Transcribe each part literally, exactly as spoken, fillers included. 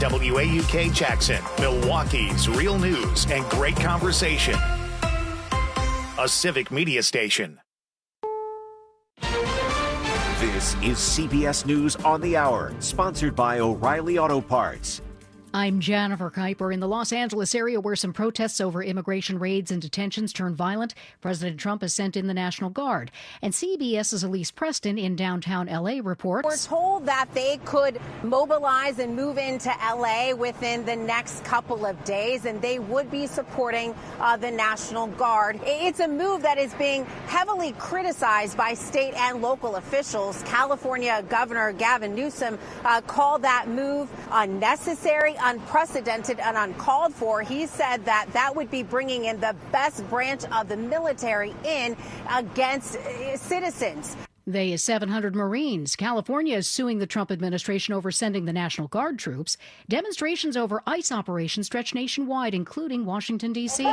W A U K Jackson, Milwaukee's real news and great conversation. A Civic Media station. This is C B S News on the Hour, sponsored by O'Reilly Auto Parts. I'm Jennifer Kuiper. In the Los Angeles area, where some protests over immigration raids and detentions turned violent, President Trump has sent in the National Guard. And CBS's Elise Preston in downtown L A reports. We're told that they could mobilize and move into L A within the next couple of days, and they would be supporting uh, the National Guard. It's a move that is being heavily criticized by state and local officials. California Governor Gavin Newsom uh, called that move unnecessary, unprecedented, and uncalled for. He said that that would be bringing in the best branch of the military in against uh, citizens. They is seven hundred Marines. California is suing the Trump administration over sending the National Guard troops. Demonstrations over ICE operations stretch nationwide, including Washington, D C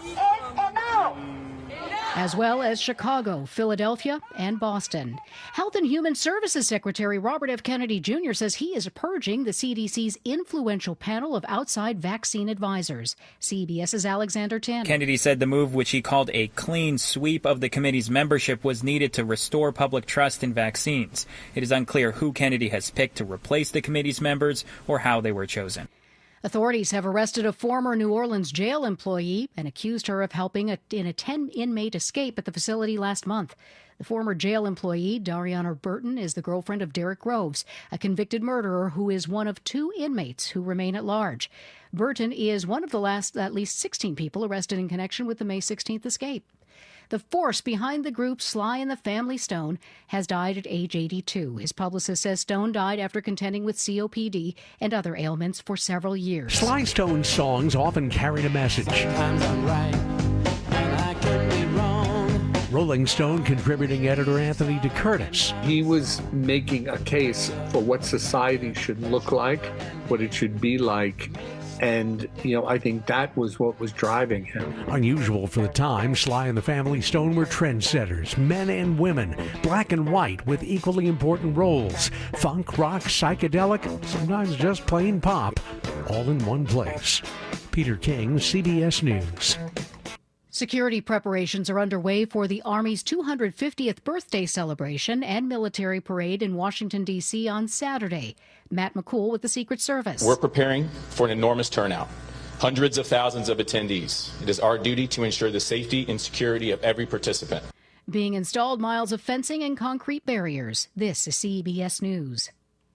as well as Chicago, Philadelphia, and Boston. Health and Human Services Secretary Robert F. Kennedy Junior says he is purging the C D C's influential panel of outside vaccine advisors. CBS's Alexander Tanner. Kennedy said the move, which he called a clean sweep of the committee's membership, was needed to restore public trust in vaccines. It is unclear who Kennedy has picked to replace the committee's members or how they were chosen. Authorities have arrested a former New Orleans jail employee and accused her of helping a, in a ten-inmate escape at the facility last month. The former jail employee, Dariana Burton, is the girlfriend of Derek Groves, a convicted murderer who is one of two inmates who remain at large. Burton is one of the last at least sixteen people arrested in connection with the May sixteenth escape. The force behind the group Sly and the Family Stone has died at age eighty-two. His publicist says Stone died after contending with C O P D and other ailments for several years. Sly Stone's songs often carried a message. Sometimes I'm right, and I can be wrong. Rolling Stone contributing editor Anthony DeCurtis. He was making a case for what society should look like, what it should be like. And, you know, I think that was what was driving him. Unusual for the time, Sly and the Family Stone were trendsetters, men and women, black and white with equally important roles. Funk, rock, psychedelic, sometimes just plain pop, all in one place. Peter King, C B S News. Security preparations are underway for the Army's two hundred fiftieth birthday celebration and military parade in Washington, D C on Saturday. Matt McCool with the Secret Service. We're preparing for an enormous turnout. Hundreds of thousands of attendees. It is our duty to ensure the safety and security of every participant. Being installed miles of fencing and concrete barriers. This is C B S News.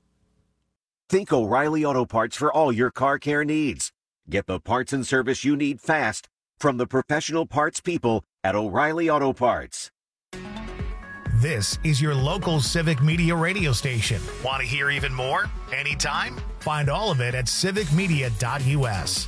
Think O'Reilly Auto Parts for all your car care needs. Get the parts and service you need fast from the professional parts people at O'Reilly Auto Parts. This is your local Civic Media radio station. Want to hear even more? Anytime? Find all of it at civic media dot U S.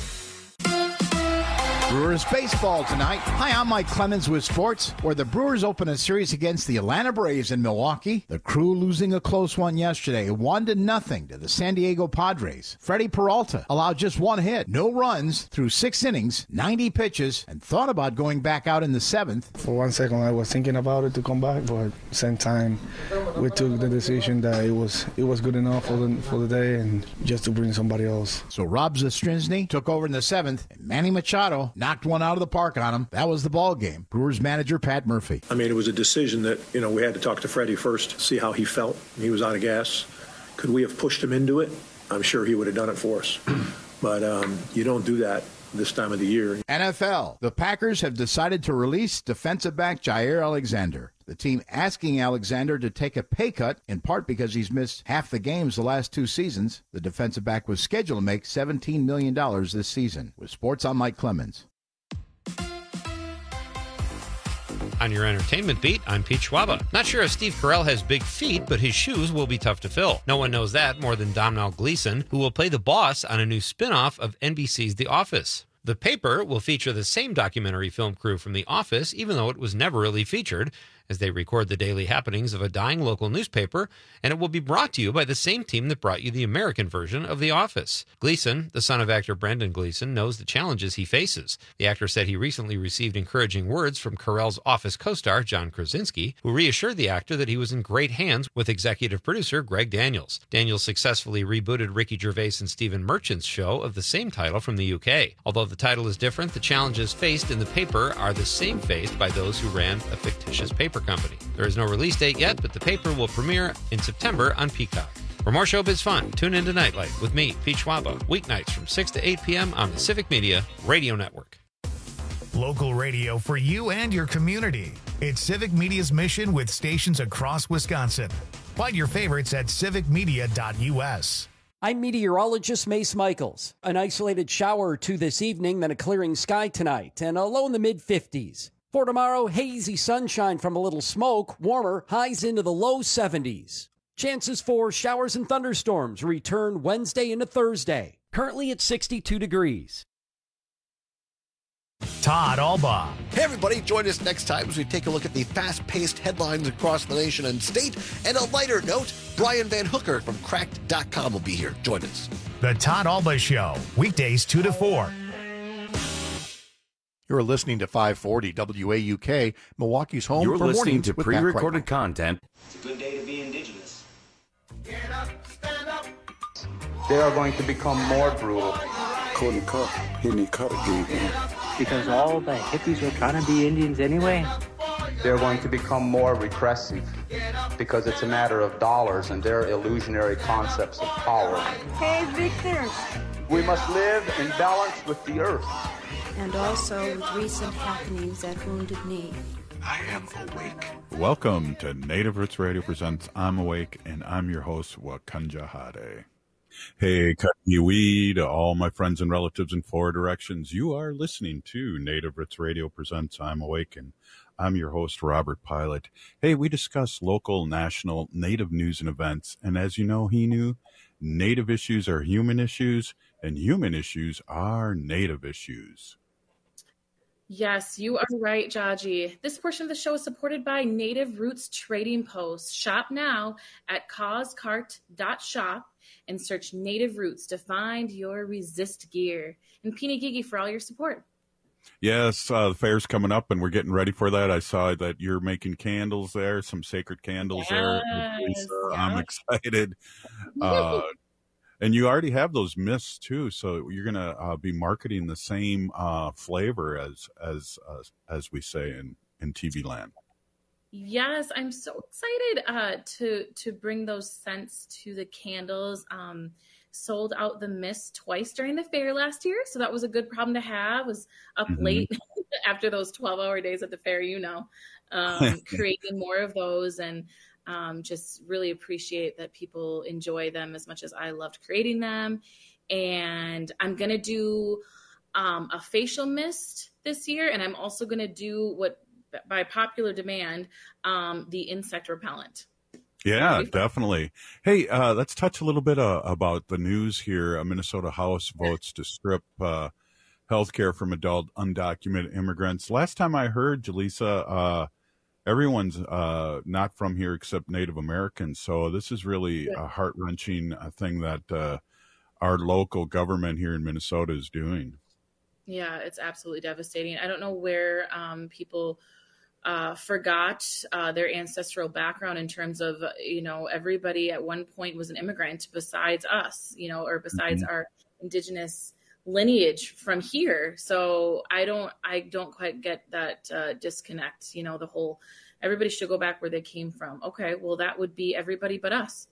Brewers baseball tonight. Hi, I'm Mike Clemens with sports, where the Brewers open a series against the Atlanta Braves in Milwaukee. The Crew losing a close one yesterday, one to nothing to the San Diego Padres. Freddie Peralta allowed just one hit, no runs through six innings, ninety pitches, and thought about going back out in the seventh. For one second, I was thinking about it to come back, but at the same time, we took the decision that it was it was good enough for the for the day and just to bring somebody else. So Rob Zastryzny took over in the seventh, and Manny Machado knocked one out of the park on him. That was the ball game. Brewers manager Pat Murphy. I mean, it was a decision that, you know, we had to talk to Freddie first, see how he felt. He was out of gas. Could we have pushed him into it? I'm sure he would have done it for us. But um, you don't do that this time of the year. N F L. The Packers have decided to release defensive back Jair Alexander. The team asking Alexander to take a pay cut, in part because he's missed half the games the last two seasons. The defensive back was scheduled to make seventeen million dollars this season. With sports, I'm Mike Clemens. On your entertainment beat, I'm Pete Schwaba. Not sure if Steve Carell has big feet, but his shoes will be tough to fill. No one knows that more than Domhnall Gleeson, who will play the boss on a new spin-off of N B C's The Office. The Paper will feature the same documentary film crew from The Office, even though it was never really featured. as they record the daily happenings of a dying local newspaper, and it will be brought to you by the same team that brought you the American version of The Office. Gleason, the son of actor Brendan Gleeson, knows the challenges he faces. The actor said he recently received encouraging words from Carell's Office co-star John Krasinski, who reassured the actor that he was in great hands with executive producer Greg Daniels. Daniels successfully rebooted Ricky Gervais and Stephen Merchant's show of the same title from the U K. Although the title is different, the challenges faced in the paper are the same faced by those who ran a fictitious paper company. There is no release date yet, but the paper will premiere in September on Peacock. For more showbiz fun, tune in to Nightlight with me, Pete Schwaba, weeknights from six to eight p.m. on the Civic Media Radio Network. Local radio for you and your community. It's Civic Media's mission with stations across Wisconsin. Find your favorites at civic media dot u s. I'm meteorologist Mace Michaels. An isolated shower or two this evening, then a clearing sky tonight, and a low in the mid-fifties. For tomorrow, hazy sunshine from a little smoke, warmer, highs into the low seventies. Chances for showers and thunderstorms return Wednesday into Thursday. Currently at sixty-two degrees. Todd Albaugh. Hey everybody, join us next time as we take a look at the fast-paced headlines across the nation and state. And a lighter note, Brian Van Hooker from cracked dot com will be here. Join us. The Todd Albaugh Show, weekdays two to four. You're listening to five forty W A U K, Milwaukee's home You're for listening mornings to with pre-recorded Matt content. It's a good day to be indigenous. Get up, stand up. They are going to become more brutal. Couldn't cut. He didn't cut again. Because all the hippies were trying to be Indians anyway. They're going to become more repressive because it's a matter of dollars and their illusionary concepts of power. Hey, Victor. We must live in balance with the earth. And also with recent happenings at Wounded Knee. I am awake. Welcome to Native Roots Radio presents I'm Awake, and I'm your host, Wakanja Hade. Hey, Kaniwi, to all my friends and relatives in four directions. You are listening to Native Roots Radio presents I'm Awake, and I'm your host, Robert Pilot. Hey, we discuss local, national, Native news and events, and as you know, he knew, Native issues are human issues, and human issues are Native issues. Yes, you are right, Jaji. This portion of the show is supported by Native Roots Trading Post. Shop now at cause cart dot shop and search Native Roots to find your resist gear. And Peeny Gigi for all your support. Yes, uh, the fair's coming up, and we're getting ready for that. I saw that you're making candles there, some sacred candles yes, there. Lisa, yeah. I'm excited. Uh, and you already have those mists, too, so you're going to uh, be marketing the same uh, flavor as as uh, as we say in, in T V land. Yes, I'm so excited uh, to to bring those scents to the candles. Um, sold out the mist twice during the fair last year, so that was a good problem to have. Was up mm-hmm. late after those twelve-hour days at the fair, you know, um, creating more of those, and um, just really appreciate that people enjoy them as much as I loved creating them. And I'm gonna do um, a facial mist this year, and I'm also gonna do what, by popular demand, um, the insect repellent. Yeah, definitely. Hey, uh, let's touch a little bit uh, about the news here. A Minnesota House votes to strip uh, health care from adult undocumented immigrants. Last time I heard, Jaleesa, uh, everyone's uh, not from here except Native Americans. So this is really a heart-wrenching uh, thing that uh, our local government here in Minnesota is doing. Yeah, it's absolutely devastating. I don't know where um, people... Uh, forgot uh, their ancestral background in terms of, you know, everybody at one point was an immigrant besides us, you know, or besides mm-hmm. our indigenous lineage from here. So I don't, I don't quite get that uh, disconnect, you know, the whole, everybody should go back where they came from. Okay, well, that would be everybody but us.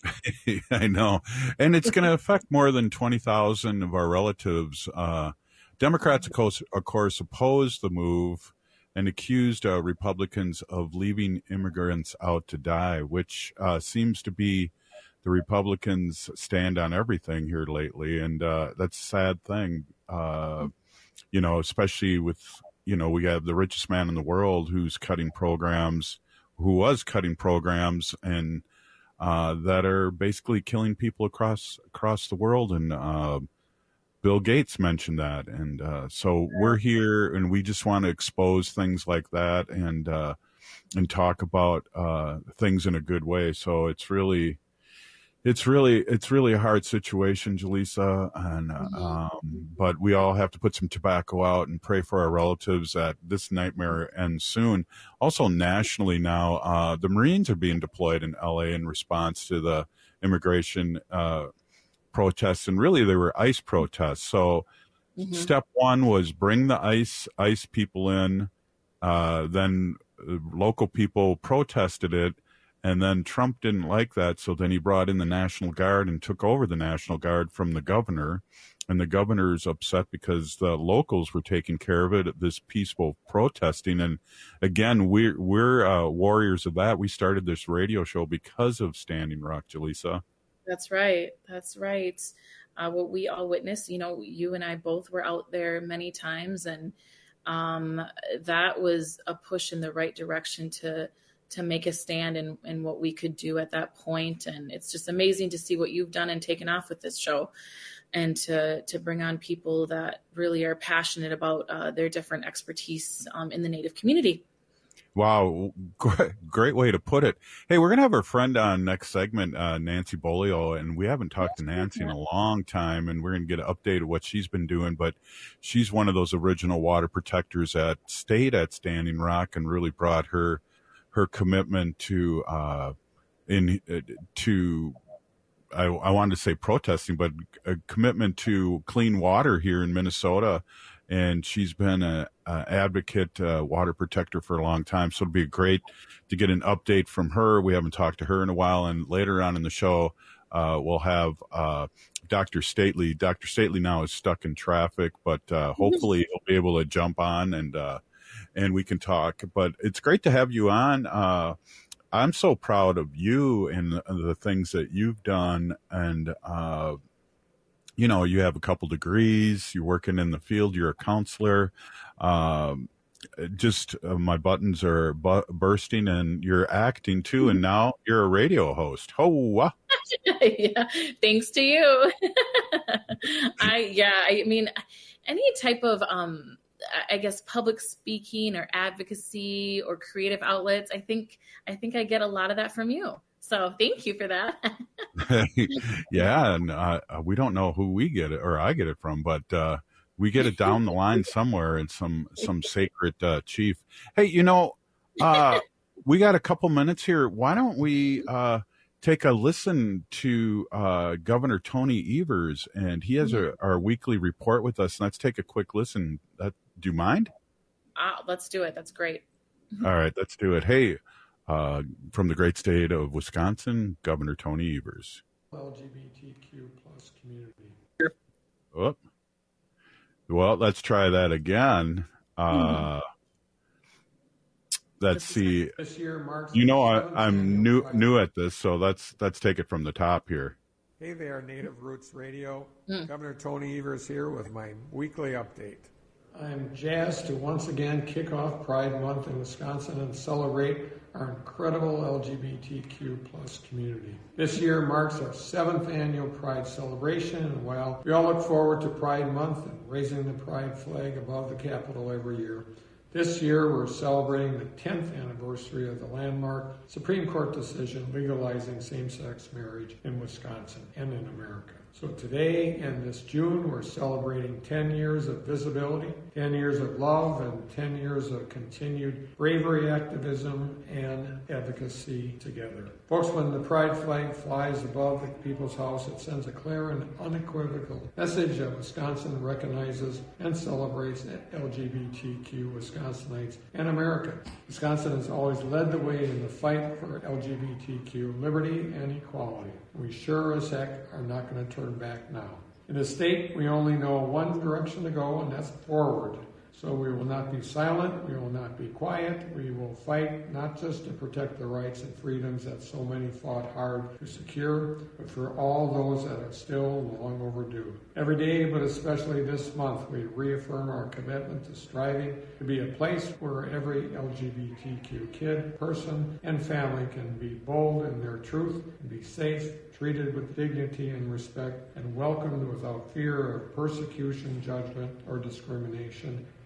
I know. And it's going to affect more than twenty thousand of our relatives. Uh, Democrats, of course, of course, opposed the move and accused uh, Republicans of leaving immigrants out to die, which uh, seems to be the Republicans' stand on everything here lately. And uh, that's a sad thing, uh, you know, especially with, you know, we have the richest man in the world who's cutting programs, who was cutting programs and uh, that are basically killing people across across the world. And uh, Bill Gates mentioned that. And uh, so we're here and we just want to expose things like that. And uh, and talk about uh, things in a good way. So it's really, it's really, it's really a hard situation, Jaleesa, and uh, um, but we all have to put some tobacco out and pray for our relatives that this nightmare ends soon. Also, nationally now, uh, the Marines are being deployed in L A in response to the immigration uh, protests, and really they were ICE protests. So. Mm-hmm. Step one was bring the ICE ICE people in. Uh, then local people protested it, and then Trump didn't like that. So then he brought in the National Guard and took over the National Guard from the governor. And the governor's upset because the locals were taking care of it, this peaceful protesting. And again, we're, we're uh, warriors of that. We started this radio show because of Standing Rock, Jaleesa. That's right. That's right. Uh, what we all witnessed, you know, you and I both were out there many times, and um, that was a push in the right direction to to make a stand in, in what we could do at that point. And it's just amazing to see what you've done and taken off with this show, and to to bring on people that really are passionate about uh, their different expertise um, in the Native community. Wow, great, great way to put it. Hey, we're going to have our friend on next segment, uh, Nancy Bolio, and we haven't talked to Nancy in a long time, and we're going to get an update of what she's been doing, but she's one of those original water protectors that stayed at Standing Rock and really brought her her commitment to, uh, in to I, I wanted to say protesting, but a commitment to clean water here in Minnesota. And she's been a, a advocate, uh, water protector for a long time. So it'd be great to get an update from her. We haven't talked to her in a while. And later on in the show, uh, we'll have uh, Doctor Stately. Doctor Stately now is stuck in traffic, but uh, hopefully he'll be able to jump on and uh, and we can talk. But it's great to have you on. Uh, I'm so proud of you and the, the things that you've done. And uh you know, you have a couple degrees, you're working in the field, you're a counselor. Um, just uh, my buttons are bu- bursting, and you're acting too. And now you're a radio host. Oh, yeah, thanks to you. I, yeah, I mean, any type of, um, I guess, public speaking or advocacy or creative outlets, I think, I think I get a lot of that from you. So thank you for that. Yeah, and uh, we don't know who we get it, or I get it from, but uh, we get it down the line somewhere in some some sacred uh, chief. Hey, you know, uh, we got a couple minutes here. Why don't we uh, take a listen to uh, Governor Tony Evers, and he has a, our weekly report with us. Let's take a quick listen. Uh, do you mind? Uh, let's do it. That's great. All right, let's do it. Hey. Uh, from the great state of Wisconsin, Governor Tony Evers. L G B T Q plus community. Oh. Well, let's try that again. Uh, let's see. This year marks you know, I, I'm new new at this, so let's let's take it from the top here. Hey there, Native Roots Radio. Mm. Governor Tony Evers here with my weekly update. I'm jazzed to once again kick off Pride Month in Wisconsin and celebrate our incredible L G B T Q plus community. This year marks our seventh annual Pride celebration, and while we all look forward to Pride Month and raising the Pride flag above the Capitol every year, this year we're celebrating the tenth anniversary of the landmark Supreme Court decision legalizing same-sex marriage in Wisconsin and in America. So today and this June, we're celebrating ten years of visibility, ten years of love, and ten years of continued bravery, activism, and advocacy together. Folks, when the Pride flag flies above the People's House, it sends a clear and unequivocal message that Wisconsin recognizes and celebrates L G B T Q Wisconsinites and America. Wisconsin has always led the way in the fight for L G B T Q liberty and equality. We sure as heck are not going to turn back now. In the state, we only know one direction to go, and that's forward. So we will not be silent, we will not be quiet, we will fight not just to protect the rights and freedoms that so many fought hard to secure, but for all those that are still long overdue. Every day, but especially this month, we reaffirm our commitment to striving to be a place where every L G B T Q kid, person, and family can be bold in their truth and be safe, treated with dignity and respect, and welcomed without fear of persecution, judgment, or discrimination.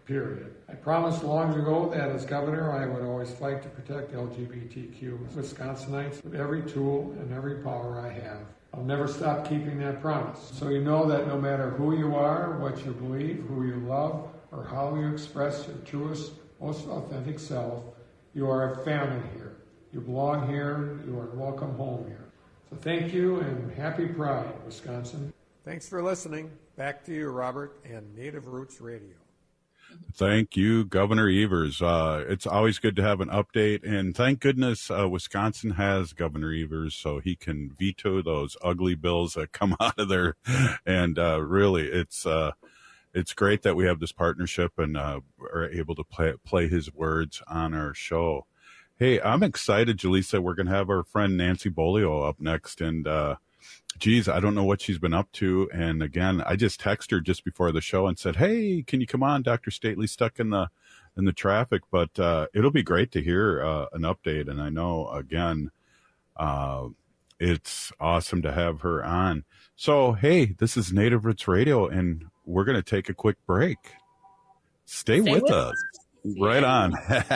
period. I promised long ago that as governor I would always fight to protect L G B T Q Wisconsinites with every tool and every power I have. I'll never stop keeping that promise. So you know that no matter who you are, what you believe, who you love, or how you express your truest, most authentic self, you are a family here. You belong here. You are welcome home here. So thank you and happy Pride, Wisconsin. Thanks for listening. Back to you, Robert, and Native Roots Radio. Thank you, Governor Evers. Uh, it's always good to have an update, and thank goodness uh, Wisconsin has Governor Evers, so he can veto those ugly bills that come out of there. And uh, really, it's uh, it's great that we have this partnership and uh, are able to play play his words on our show. Hey, I'm excited, Jaleesa. We're going to have our friend Nancy Bolio up next, and uh, geez, I don't know what she's been up to. And again, I just texted her just before the show and said, hey, can you come on? Doctor Stately's stuck in the in the traffic, but uh, it'll be great to hear uh, an update. And I know, again, uh, it's awesome to have her on. So, hey, this is Native Roots Radio, and we're going to take a quick break. Stay, Stay with, with us. us. Right on.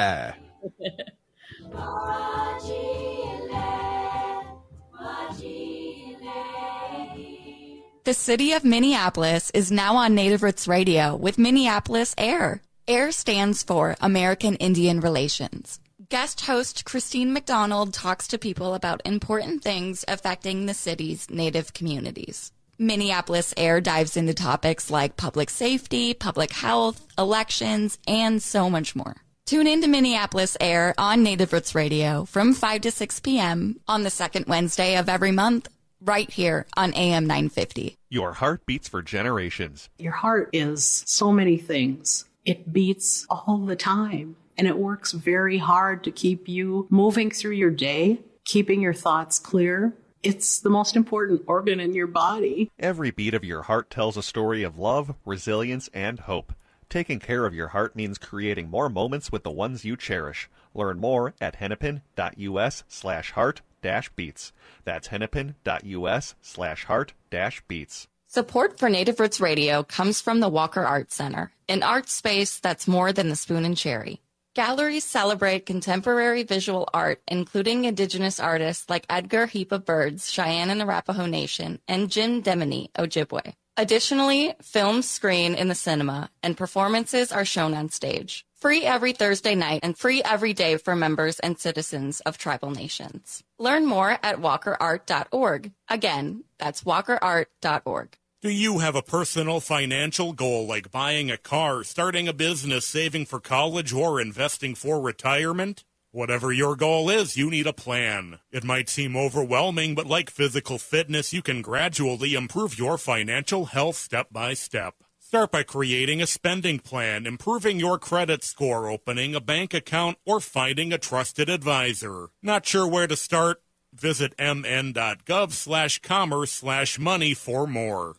The city of Minneapolis is now on Native Roots Radio with Minneapolis AIR. AIR stands for American Indian Relations. Guest host Christine McDonald talks to people about important things affecting the city's Native communities. Minneapolis AIR dives into topics like public safety, public health, elections, and so much more. Tune in to Minneapolis AIR on Native Roots Radio from five to six p.m. on the second Wednesday of every month, right here on A M nine fifty. Your heart beats for generations. Your heart is so many things. It beats all the time, and it works very hard to keep you moving through your day, keeping your thoughts clear. It's the most important organ in your body. Every beat of your heart tells a story of love, resilience, and hope. Taking care of your heart means creating more moments with the ones you cherish. Learn more at hennepin.us slash heart dash beats. That's hennepin.us slash heart dash beats. Support for Native Roots Radio comes from the Walker Art Center, an art space that's more than the spoon and cherry. Galleries celebrate contemporary visual art, including Indigenous artists like Edgar Heap of Birds, Cheyenne and Arapaho Nation, and Jim Demini, Ojibwe. Additionally, films screen in the cinema, and performances are shown on stage. Free every Thursday night and free every day for members and citizens of tribal nations. Learn more at walker art dot org. Again, that's walker art dot org. Do you have a personal financial goal like buying a car, starting a business, saving for college, or investing for retirement? Whatever your goal is, you need a plan. It might seem overwhelming, but like physical fitness, you can gradually improve your financial health step by step. Start by creating a spending plan, improving your credit score, opening a bank account, or finding a trusted advisor. Not sure where to start? Visit mn.gov slash commerce slash money for more.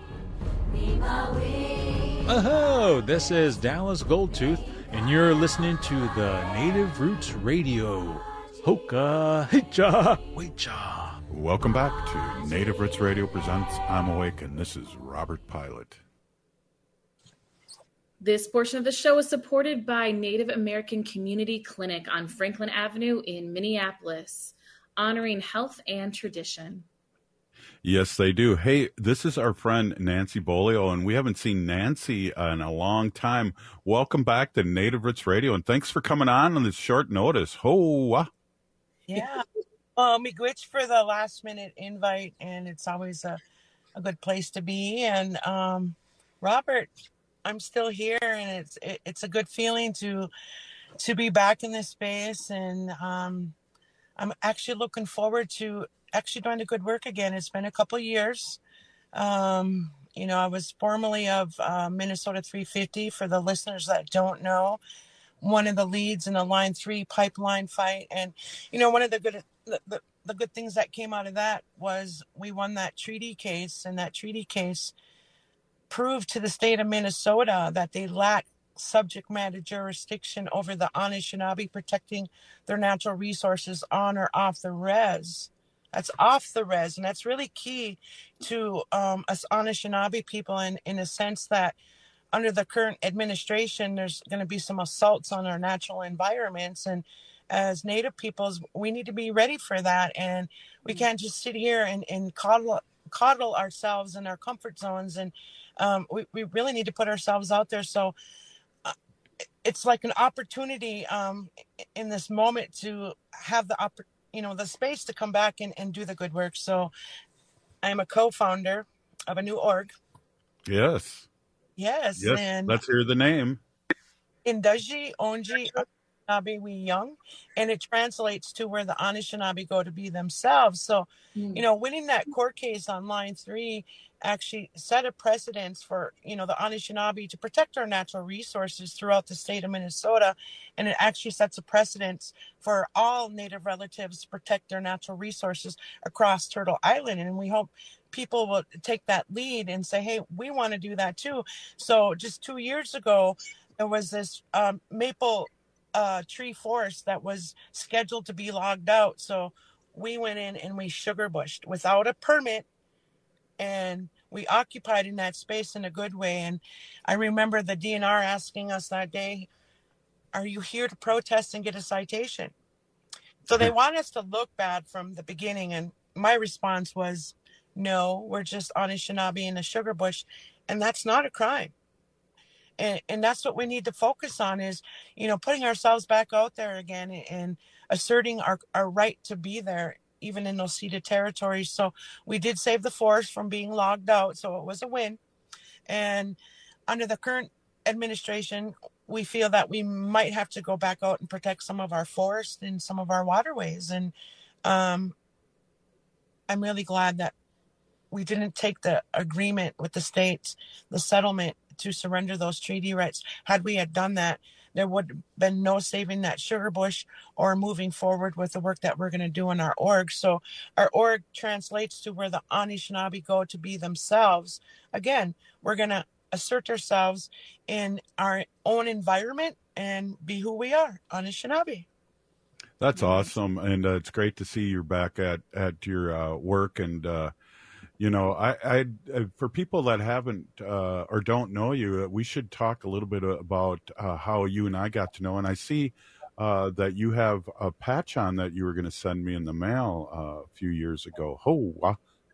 Oh, this is Dallas Goldtooth, and you're listening to the Native Roots Radio. Hoka Hicha Wecha. Welcome back to Native Roots Radio presents I'm Awake, and this is Robert Pilot. This portion of the show is supported by Native American Community Clinic on Franklin Avenue in Minneapolis, honoring health and tradition. Yes, they do. Hey, this is our friend Nancy Bolio, and we haven't seen Nancy in a long time. Welcome back to Native Roots Radio, and thanks for coming on on this short notice. Ho! Yeah, well, miigwech for the last minute invite, and it's always a, a good place to be. And um, Robert, I'm still here, and it's it, it's a good feeling to to be back in this space, and um, I'm actually looking forward to actually doing the good work again. It's been a couple of years. Um, you know, I was formerly of uh, Minnesota three fifty, for the listeners that don't know, one of the leads in the Line three pipeline fight. And, you know, one of the good the, the, the good things that came out of that was we won that treaty case, and that treaty case proved to the state of Minnesota that they lack subject matter jurisdiction over the Anishinaabe protecting their natural resources on or off the res. That's off the res, and that's really key to um, us Anishinaabe people in, in a sense that under the current administration, there's going to be some assaults on our natural environments. And as Native peoples, we need to be ready for that. And we can't just sit here and, and coddle, coddle ourselves in our comfort zones. And um, we, we really need to put ourselves out there. So uh, it's like an opportunity um, in this moment to have the, opp- you know, the space to come back and, and do the good work. So I'm a co-founder of a new org. Yes. Yes. Yes. And Let's hear the name. Indaji Onji Anishinaabe We Young, and it translates to where the Anishinaabe go to be themselves. So, mm. you know, winning that court case on line three actually set a precedence for, you know, the Anishinaabe to protect our natural resources throughout the state of Minnesota. And it actually sets a precedence for all Native relatives to protect their natural resources across Turtle Island. And we hope people will take that lead and say, hey, we want to do that too. So just two years ago, there was this um, maple uh, tree forest that was scheduled to be logged out. So we went in and we sugar bushed without a permit, and we occupied in that space in a good way. And I remember the D N R asking us that day, are you here to protest and get a citation? So they want us to look bad from the beginning. And my response was, no, we're just Anishinaabe in a sugar bush. And that's not a crime. And, and that's what we need to focus on is, you know, putting ourselves back out there again and asserting our, our right to be there, even in those ceded territories. So we did save the forest from being logged out. So it was a win. And under the current administration, we feel that we might have to go back out and protect some of our forests and some of our waterways. And um, I'm really glad that we didn't take the agreement with the states, the settlement, to surrender those treaty rights. Had we had done that, there would have been no saving that sugar bush or moving forward with the work that we're going to do in our org. So our org translates to where the Anishinaabe go to be themselves. Again, we're going to assert ourselves in our own environment and be who we are, Anishinaabe. That's awesome. And uh, it's great to see you're back at, at your uh, work. And, uh, you know, I, I, for people that haven't uh, or don't know you, we should talk a little bit about uh, how you and I got to know. And I see uh, that you have a patch on that you were going to send me in the mail uh, a few years ago. Oh, wow.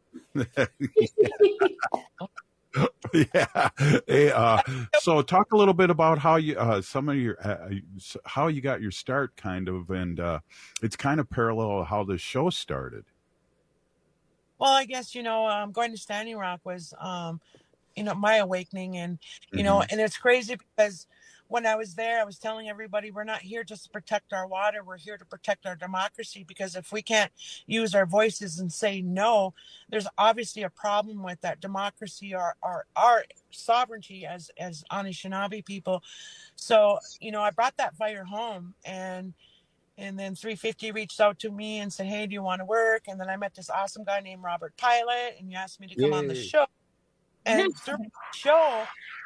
Yeah. Hey, uh, so talk a little bit about how you, uh, some of your, uh, how you got your start kind of, and uh, it's kind of parallel to how this show started. Well, I guess, you know, um, going to Standing Rock was, um, you know, my awakening. And, you mm-hmm. know, and it's crazy because when I was there, I was telling everybody, we're not here just to protect our water. We're here to protect our democracy, because if we can't use our voices and say no, there's obviously a problem with that democracy, our, our, our sovereignty as, as Anishinaabe people. So, you know, I brought that fire home, and And then three fifty reached out to me and said, hey, do you want to work? And then I met this awesome guy named Robert Pilot, and he asked me to come Yay. on the show. And through the show,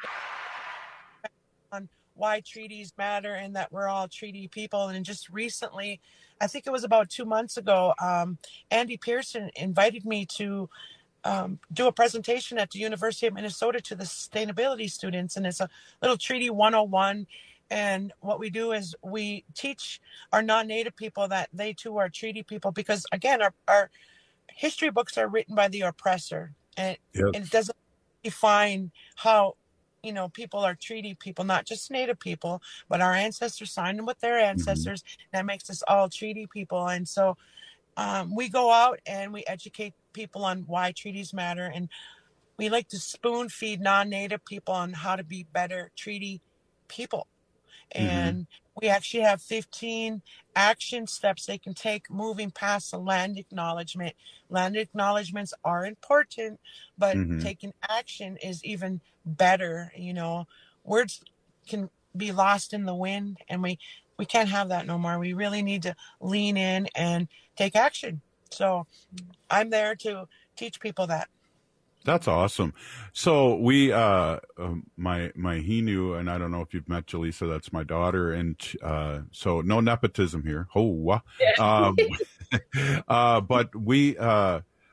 on why treaties matter and that we're all treaty people. And just recently, I think it was about two months ago, um, Andy Pearson invited me to um, do a presentation at the University of Minnesota to the sustainability students. And it's a little Treaty one oh one. And what we do is we teach our non-Native people that they too are treaty people, because again, our, our history books are written by the oppressor, and, yep. and it doesn't define how, you know, people are treaty people, not just Native people, but our ancestors signed them with their ancestors. Mm-hmm. That makes us all treaty people. And so um, we go out and we educate people on why treaties matter. And we like to spoon feed non-Native people on how to be better treaty people. And mm-hmm. we actually have fifteen action steps they can take moving past the land acknowledgement. Land acknowledgements are important, but mm-hmm. taking action is even better. You know, words can be lost in the wind, and we, we can't have that no more. We really need to lean in and take action. So I'm there to teach people that. That's awesome. So we, uh, uh, my, my Hinu, and I don't know if you've met Jaleesa, that's my daughter. And, uh, so no nepotism here. Oh, um, uh, but we, uh,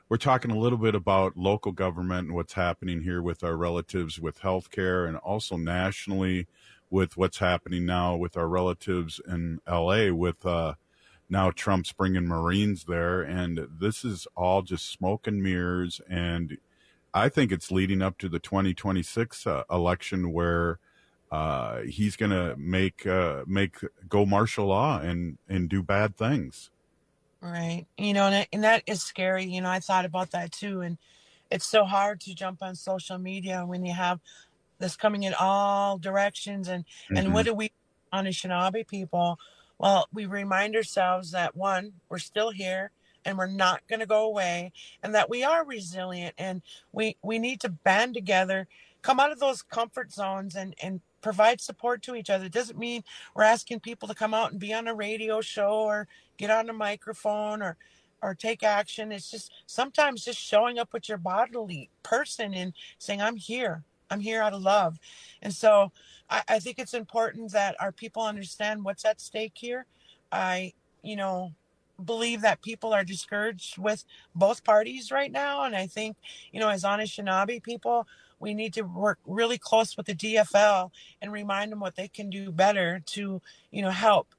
we're talking a little bit about local government and what's happening here with our relatives with healthcare, and also nationally with what's happening now with our relatives in L A with uh, now Trump's bringing Marines there. And this is all just smoke and mirrors. And I think it's leading up to the twenty twenty-six uh, election where uh, he's going to make uh, make go martial law and, and do bad things. Right. You know, and, it, and that is scary. You know, I thought about that too. And it's so hard to jump on social media when you have this coming in all directions. And, mm-hmm. and what do we, Anishinaabe people? Well, we remind ourselves that, one, we're still here and we're not going to go away, and that we are resilient, and we, we need to band together, come out of those comfort zones and, and provide support to each other. It doesn't mean we're asking people to come out and be on a radio show or get on a microphone or or take action. It's just sometimes just showing up with your bodily person and saying, I'm here. I'm here out of love. And so I, I think it's important that our people understand what's at stake here. I, you know, believe that people are discouraged with both parties right now. And I think, you know, as Anishinaabe people, we need to work really close with the D F L and remind them what they can do better to, you know, help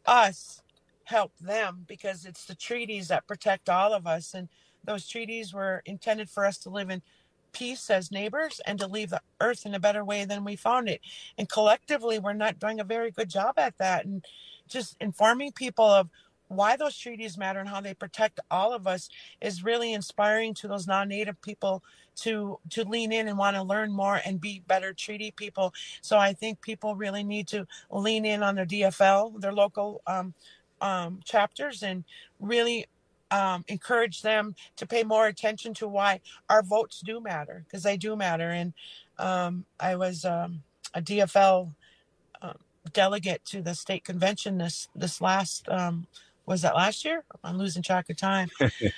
us help them, because it's the treaties that protect all of us. And those treaties were intended for us to live in peace as neighbors and to leave the earth in a better way than we found it. And collectively, we're not doing a very good job at that. And just informing people of why those treaties matter and how they protect all of us is really inspiring to those non-native people to to lean in and want to learn more and be better treaty people. So I think people really need to lean in on their D F L, their local um, um, chapters, and really um, encourage them to pay more attention to why our votes do matter, because they do matter. And um, I was um, a D F L uh, delegate to the state convention this this last um, was that last year? I'm losing track of time.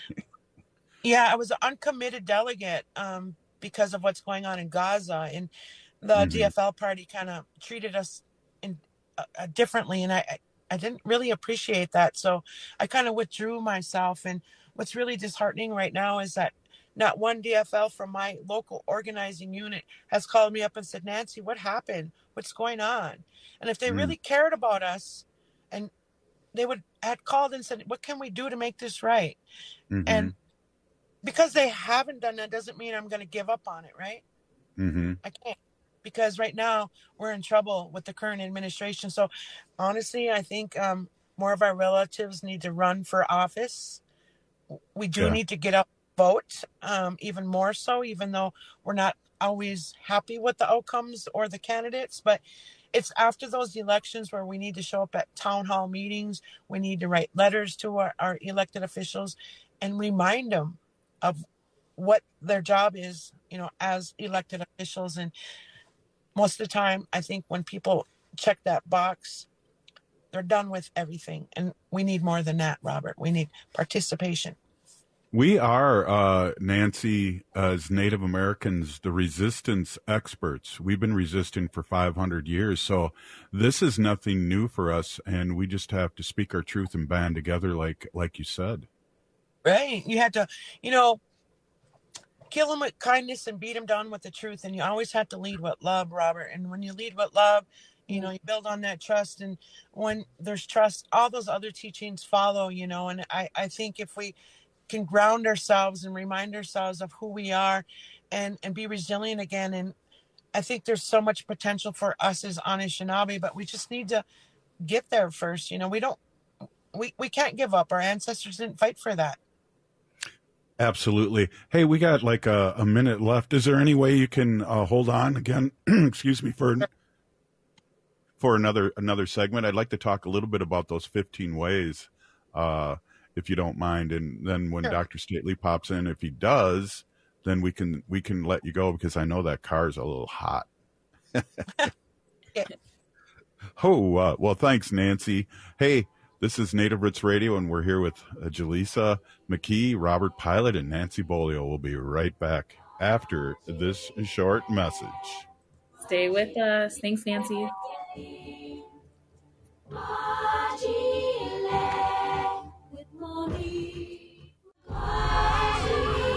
Yeah, I was an uncommitted delegate um, because of what's going on in Gaza, and the mm-hmm. D F L party kind of treated us in uh, uh, differently, and I, I didn't really appreciate that. So I kind of withdrew myself. And what's really disheartening right now is that not one D F L from my local organizing unit has called me up and said, Nancy, what happened? What's going on? And if they mm. really cared about us, and they would had called and said, what can we do to make this right? Mm-hmm. And because they haven't done that doesn't mean I'm going to give up on it, right? Mm-hmm. I can't, because right now we're in trouble with the current administration. So honestly, I think um, more of our relatives need to run for office. We do yeah. need to get up and vote, um, even more so, even though we're not always happy with the outcomes or the candidates. But it's after those elections where we need to show up at town hall meetings. We need to write letters to our, our elected officials and remind them of what their job is, you know, as elected officials. And most of the time, I think when people check that box, they're done with everything. And we need more than that, Robert. We need participation. We are, uh, Nancy, as Native Americans, the resistance experts. We've been resisting for five hundred years. So this is nothing new for us. And we just have to speak our truth and band together, like like you said. Right. You had to, you know, kill them with kindness and beat them down with the truth. And you always have to lead with love, Robert. And when you lead with love, you know, you build on that trust. And when there's trust, all those other teachings follow, you know. And I, I think if we can ground ourselves and remind ourselves of who we are and, and be resilient again. And I think there's so much potential for us as Anishinaabe, but we just need to get there first. You know, we don't, we, we can't give up. Our ancestors didn't fight for that. Absolutely. Hey, we got like a, a minute left. Is there any way you can uh, hold on again? excuse me for for another another segment. I'd like to talk a little bit about those fifteen ways, uh, if you don't mind. And then when sure. Doctor Stately pops in, if he does, then we can we can let you go, because I know that car is a little hot. yeah. Oh, uh, well, thanks, Nancy. Hey. This is Native Roots Radio, and we're here with uh, Jaleesa McKee, Robert Pilot, and Nancy Bolio. We'll be right back after this short message. Stay with us. Thanks, Nancy. With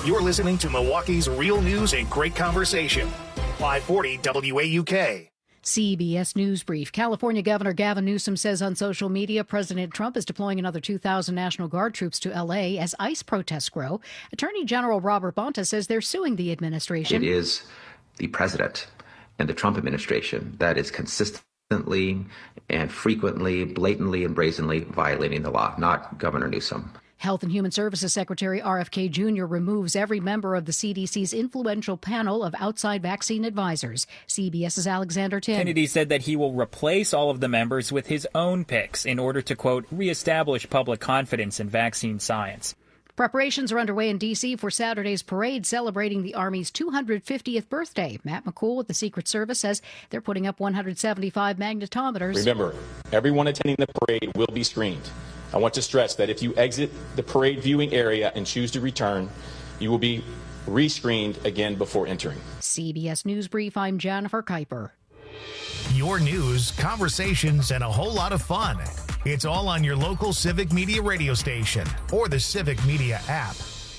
You're listening to Milwaukee's real news and great conversation. five forty W A U K. C B S News Brief. California Governor Gavin Newsom says on social media President Trump is deploying another two thousand National Guard troops to L A as ICE protests grow. Attorney General Robert Bonta says they're suing the administration. It is the president and the Trump administration that is consistently and frequently, blatantly and brazenly violating the law, not Governor Newsom. Health and Human Services Secretary R F K Junior removes every member of the C D C's influential panel of outside vaccine advisors. CBS's Alexander Tin. Kennedy said that he will replace all of the members with his own picks in order to, quote, reestablish public confidence in vaccine science. Preparations are underway in D C for Saturday's parade celebrating the Army's two hundred fiftieth birthday. Matt McCool with the Secret Service says they're putting up one hundred seventy-five magnetometers. Remember, everyone attending the parade will be screened. I want to stress that if you exit the parade viewing area and choose to return, you will be rescreened again before entering. C B S News Brief, I'm Jennifer Kuiper. Your news, conversations, and a whole lot of fun. It's all on your local Civic Media radio station or the Civic Media app.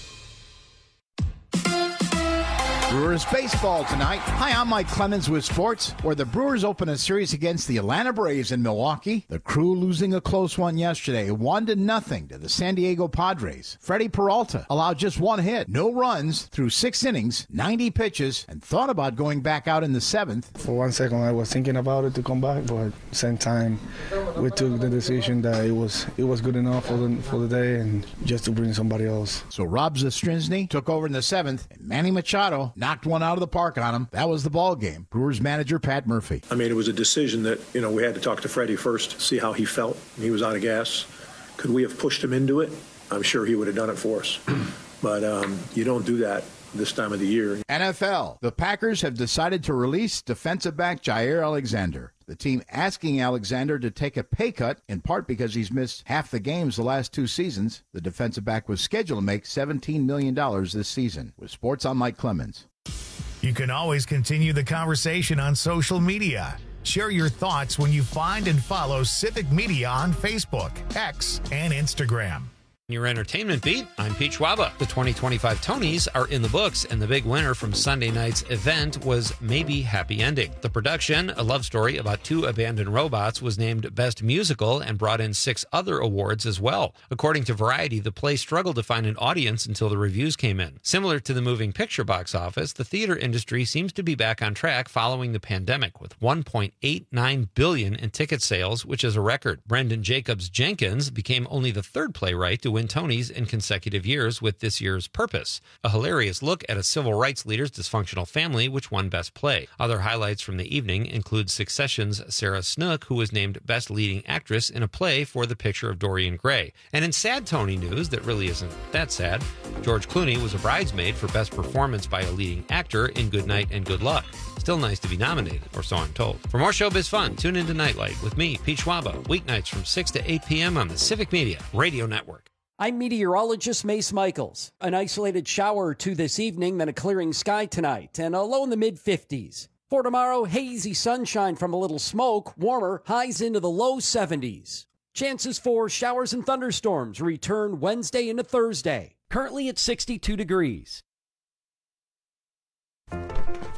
Brewers baseball tonight. Hi, I'm Mike Clemens with sports, where the Brewers open a series against the Atlanta Braves in Milwaukee. The Crew losing a close one yesterday, one to nothing to the San Diego Padres. Freddie Peralta allowed just one hit, no runs through six innings, ninety pitches, and thought about going back out in the seventh. For one second, I was thinking about it to come back, but at the same time, we took the decision that it was it was good enough for the for the day and just to bring somebody else. So Rob Zastryzny took over in the seventh, and Manny Machado knocked one out of the park on him. That was the ball game. Brewers manager Pat Murphy. I mean, it was a decision that, you know, we had to talk to Freddie first, see how he felt. He was out of gas. Could we have pushed him into it? I'm sure he would have done it for us. But um, you don't do that this time of the year. N F L. The Packers have decided to release defensive back Jair Alexander. The team asking Alexander to take a pay cut, in part because he's missed half the games the last two seasons. The defensive back was scheduled to make seventeen million dollars this season. With sports, I'm Mike Clemens. You can always continue the conversation on social media. Share your thoughts when you find and follow Civic Media on Facebook, X, and Instagram. Your entertainment beat, I'm Pete Schwaba. The twenty twenty-five Tonys are in the books, and the big winner from Sunday night's event was Maybe Happy Ending. The production, a love story about two abandoned robots, was named Best Musical and brought in six other awards as well. According to Variety, the play struggled to find an audience until the reviews came in. Similar to the moving picture box office, the theater industry seems to be back on track following the pandemic, with one point eight nine billion dollars in ticket sales, which is a record. Brendan Jacobs Jenkins became only the third playwright to win Tonys in consecutive years with this year's Purpose, a hilarious look at a civil rights leader's dysfunctional family, which won Best Play. Other highlights from the evening include Succession's Sarah Snook, who was named Best Leading Actress in a play for The Picture of Dorian Gray. And in sad Tony news that really isn't that sad, George Clooney was a bridesmaid for Best Performance by a Leading Actor in Good Night and Good Luck. Still nice to be nominated, or so I'm told. For more showbiz fun, tune into Nightlight with me, Pete Schwaba, weeknights from six to eight p.m. on the Civic Media Radio Network. I'm meteorologist Mace Michaels. An isolated shower or two this evening, then a clearing sky tonight, and a low in the mid fifties. For tomorrow, hazy sunshine from a little smoke, warmer, highs into the low seventies. Chances for showers and thunderstorms return Wednesday into Thursday. Currently at sixty-two degrees. Mommy,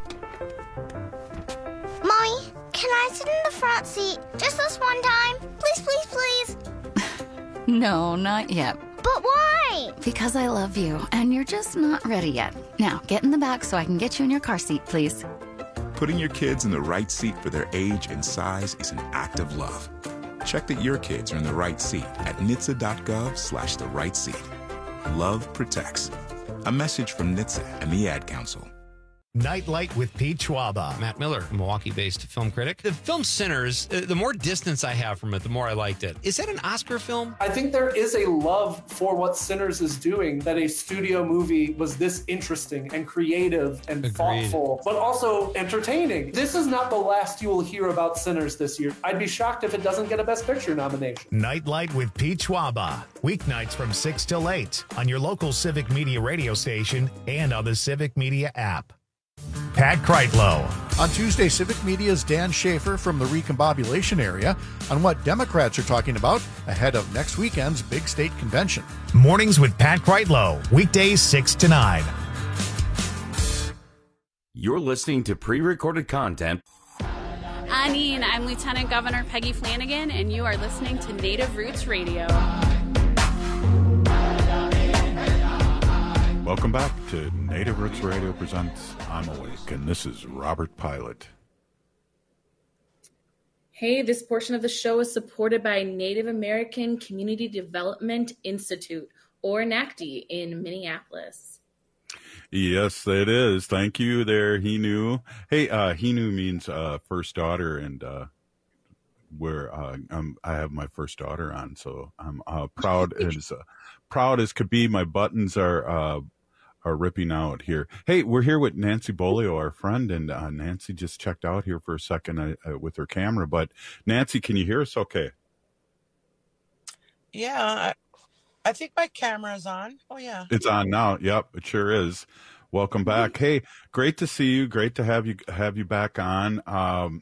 can I sit in the front seat just this one time? Please, please, please. No, not yet. But why? Because I love you, and you're just not ready yet. Now, get in the back so I can get you in your car seat, please. Putting your kids in the right seat for their age and size is an act of love. Check that your kids are in the right seat at N H T S A dot gov slash the right seat. Love protects. A message from N H T S A and the Ad Council. Nightlight with Pete Schwaba. Matt Miller, Milwaukee-based film critic. The film Sinners, uh, the more distance I have from it, the more I liked it. Is that an Oscar film? I think there is a love for what Sinners is doing, that a studio movie was this interesting and creative and Agreed. thoughtful, but also entertaining. This is not the last you will hear about Sinners this year. I'd be shocked if it doesn't get a Best Picture nomination. Nightlight with Pete Schwaba. Weeknights from six till eight on your local Civic Media radio station and on the Civic Media app. Pat Kreitlow. On Tuesday, Civic Media's Dan Schaefer from the Recombobulation area on what Democrats are talking about ahead of next weekend's big state convention. Mornings with Pat Kreitlow, weekdays six to nine. You're listening to pre-recorded content. Anine, I'm Lieutenant Governor Peggy Flanagan, and you are listening to Native Roots Radio. Welcome back to Native Roots Radio presents I'm Awake, and this is Robert Pilot. Hey, this portion of the show is supported by Native American Community Development Institute, or NACD, in Minneapolis. Yes, it is. Thank you there, Hinu. Hey, uh, Hinu means uh, first daughter, and uh, where uh, um, I have my first daughter on, so I'm uh, proud as uh, proud as could be. My buttons are uh, are ripping out here. Hey, we're here with Nancy Bolio, our friend, and uh, Nancy just checked out here for a second uh, uh, with her camera. But Nancy, can you hear us? Okay. Yeah, I, I think my camera's on. Oh yeah, it's on now. Yep, it sure is. Welcome back. Hey, great to see you. Great to have you have you back on. Um,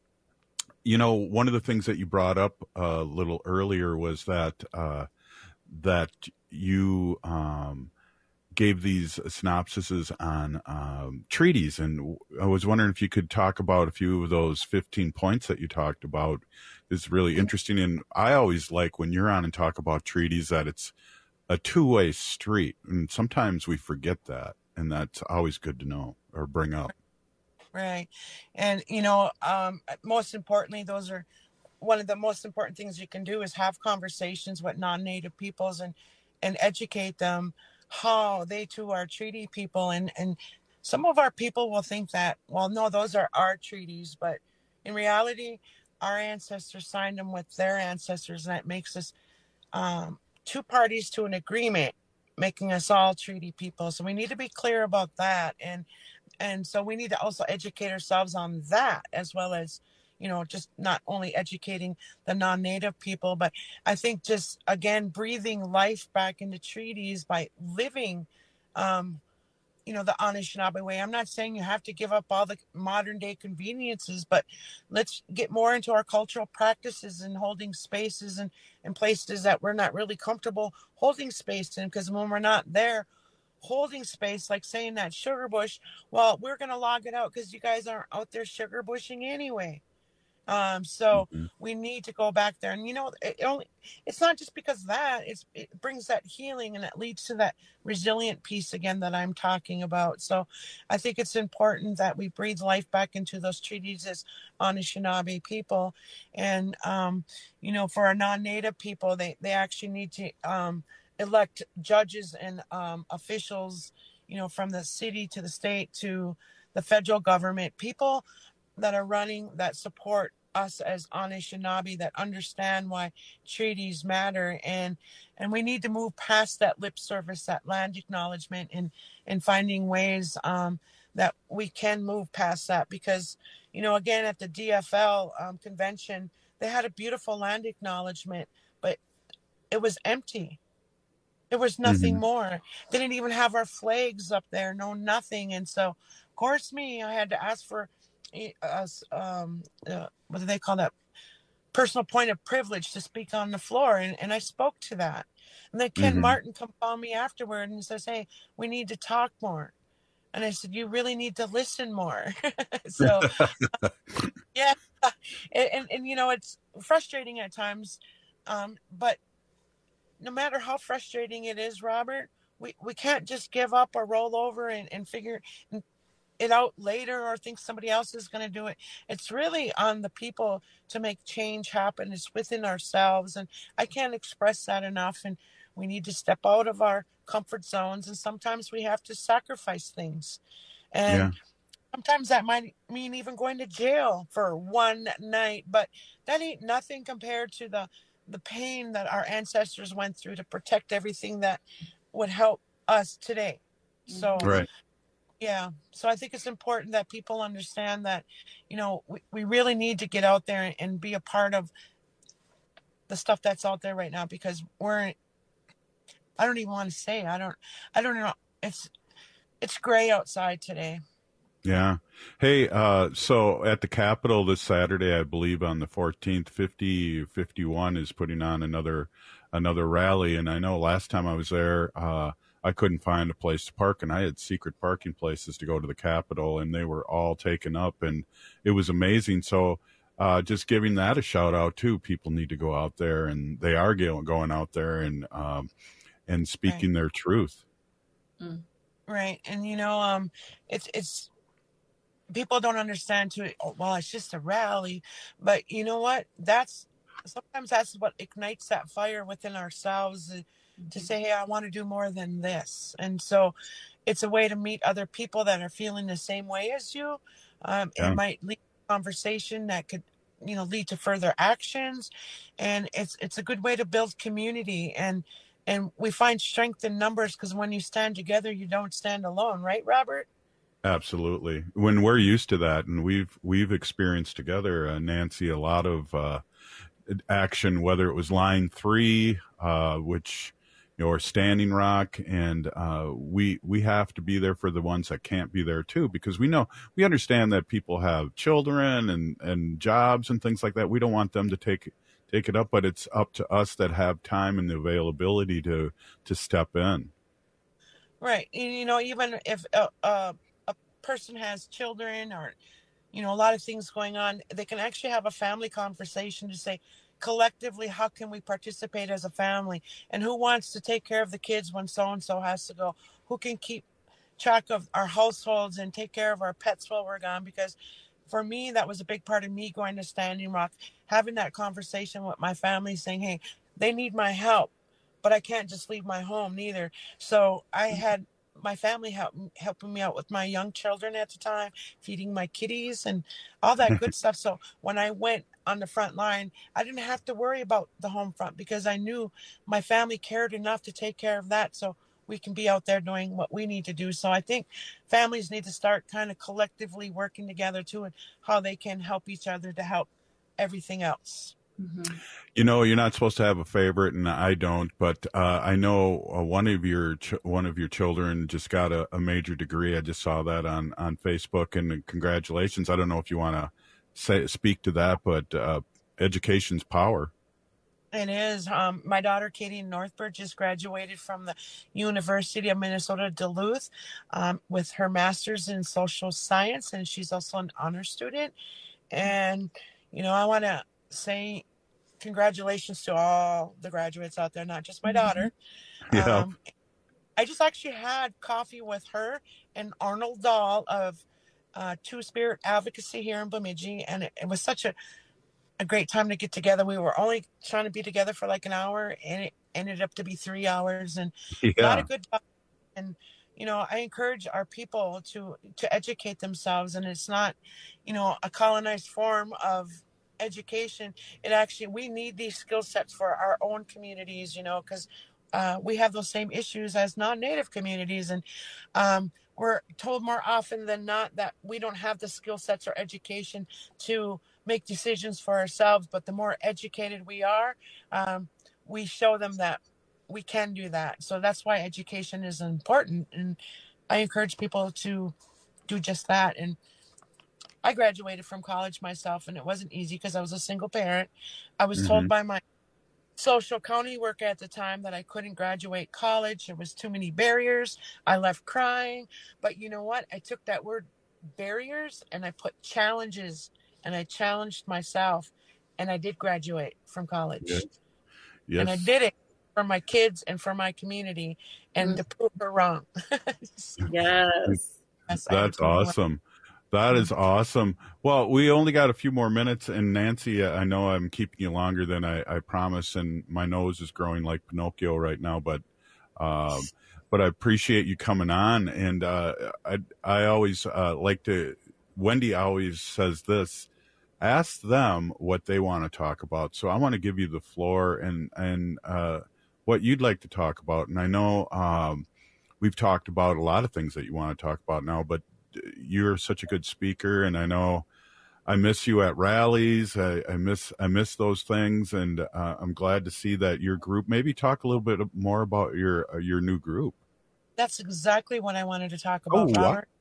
you know, one of the things that you brought up a little earlier was that uh, that you um, gave these synopsises on um, treaties, and I was wondering if you could talk about a few of those fifteen points that you talked about. Is really interesting, and I always like when you're on and talk about treaties that it's a two-way street, and sometimes we forget that, and that's always good to know or bring up. Right. And, you know, um, most importantly, those are one of the most important things you can do is have conversations with non-Native peoples and, and educate them how they too are treaty people. And, and some of our people will think that, well, no, those are our treaties. But in reality, our ancestors signed them with their ancestors. And that makes us um, two parties to an agreement, making us all treaty people. So we need to be clear about that. And And so we need to also educate ourselves on that, as well as, you know, just not only educating the non-Native people, but I think just, again, breathing life back into treaties by living, um, you know, the Anishinaabe way. I'm not saying you have to give up all the modern day conveniences, but let's get more into our cultural practices and holding spaces and, and places that we're not really comfortable holding space in, because when we're not there, holding space, like saying that sugar bush, well, we're going to log it out because you guys aren't out there sugar bushing anyway. Um, so mm-hmm. we need to go back there. And, you know, it only, it's not just because of that, it's, it brings that healing and it leads to that resilient piece again that I'm talking about. So I think it's important that we breathe life back into those treaties as Anishinaabe people. And, um, you know, for our non-Native people, they, they actually need to, um, elect judges and um, officials, you know, from the city to the state to the federal government, people that are running that support us as Anishinaabe, that understand why treaties matter. And and we need to move past that lip service, that land acknowledgement, and, and finding ways um, that we can move past that. Because, you know, again, at the D F L um, convention, they had a beautiful land acknowledgement, but it was empty. There was nothing mm-hmm. more. They didn't even have our flags up there. No, nothing. And so, of course, me, I had to ask for us. Um, uh, what do they call that? Personal point of privilege to speak on the floor, and, and I spoke to that. And then Ken mm-hmm. Martin come call me afterward and says, "Hey, we need to talk more." And I said, "You really need to listen more." So, uh, yeah, and, and and you know, it's frustrating at times, um, but. No matter how frustrating it is, Robert, we, we can't just give up or roll over and, and figure it out later or think somebody else is going to do it. It's really on the people to make change happen. It's within ourselves. And I can't express that enough. And we need to step out of our comfort zones. And sometimes we have to sacrifice things. And yeah. sometimes that might mean even going to jail for one night. But that ain't nothing compared to the the pain that our ancestors went through to protect everything that would help us today. So, right. yeah. So I think it's important that people understand that, you know, we, we really need to get out there and be a part of the stuff that's out there right now, because we're, I don't even want to say, I don't, I don't know. It's, it's gray outside today. Yeah. Hey, uh, so at the Capitol this Saturday, I believe on the fourteenth, fifty fifty-one is putting on another another rally. And I know last time I was there, uh, I couldn't find a place to park, and I had secret parking places to go to the Capitol, and they were all taken up, and it was amazing. So uh, just giving that a shout out too. People need to go out there, and they are going out there and um, and speaking right. their truth. Mm. Right, and you know, um, it's it's. People don't understand too. Oh, well, it's just a rally, but you know what? That's sometimes that's what ignites that fire within ourselves mm-hmm. to say, "Hey, I want to do more than this." And so, it's a way to meet other people that are feeling the same way as you. Um, yeah. It might lead to conversation that could, you know, lead to further actions, and it's it's a good way to build community. And and we find strength in numbers because when you stand together, you don't stand alone, right, Robert? Absolutely. When we're used to that, and we've we've experienced together, uh, Nancy, a lot of uh, action, whether it was Line Three, uh, which you know, or Standing Rock, and uh, we we have to be there for the ones that can't be there too, because we know we understand that people have children and and jobs and things like that. We don't want them to take take it up, but it's up to us that have time and the availability to to step in. Right. You know, even if uh, uh person has children or, you know, a lot of things going on, they can actually have a family conversation to say, collectively, how can we participate as a family? And who wants to take care of the kids when so-and-so has to go? Who can keep track of our households and take care of our pets while we're gone? Because for me, that was a big part of me going to Standing Rock, having that conversation with my family saying, hey, they need my help, but I can't just leave my home neither. So I had my family help, helping me out with my young children at the time, feeding my kitties and all that good stuff. So when I went on the front line, I didn't have to worry about the home front because I knew my family cared enough to take care of that. So we can be out there doing what we need to do. So I think families need to start kind of collectively working together too, and how they can help each other to help everything else. Mm-hmm. You know, you're not supposed to have a favorite, and I don't. But uh, I know uh, one of your ch- one of your children just got a, a major degree. I just saw that on, on Facebook, and congratulations. I don't know if you want to say speak to that, but uh, education's power. It is. Um, my daughter, Katie Northbird, just graduated from the University of Minnesota Duluth um, with her master's in social science, and she's also an honor student. And you know, I want to say congratulations to all the graduates out there, not just my daughter. Yeah. Um, I just actually had coffee with her and Arnold Dahl of uh, Two Spirit Advocacy here in Bemidji, and it, it was such a, a great time to get together. We were only trying to be together for like an hour, and it ended up to be three hours, and yeah. a lot of good talk. And you know, I encourage our people to to educate themselves, and it's not, you know, a colonized form of education. It actually, we need these skill sets for our own communities, you know, because uh, we have those same issues as non-native communities, and um, we're told more often than not that we don't have the skill sets or education to make decisions for ourselves. But the more educated we are, um, we show them that we can do that. So that's why education is important, and I encourage people to do just that. And I graduated from college myself, and it wasn't easy because I was a single parent. I was mm-hmm. told by my social county worker at the time that I couldn't graduate college. There was too many barriers. I left crying. But you know what? I took that word barriers and I put challenges, and I challenged myself, and I did graduate from college. Yes. Yes. And I did it for my kids and for my community, and mm-hmm. to prove her wrong. Yes. That's awesome. That is awesome. Well, we only got a few more minutes, and Nancy, I know I'm keeping you longer than I, I promised, and my nose is growing like Pinocchio right now, but um, but I appreciate you coming on, and uh, I I always uh, like to, Wendy always says this, ask them what they want to talk about. So I want to give you the floor and, and uh, what you'd like to talk about, and I know um, we've talked about a lot of things that you want to talk about now, but you're such a good speaker, and I know I miss you at rallies. I, I miss I miss those things, and uh, I'm glad to see that your group. Maybe talk a little bit more about your uh, your new group. That's exactly what I wanted to talk about, oh, Robert.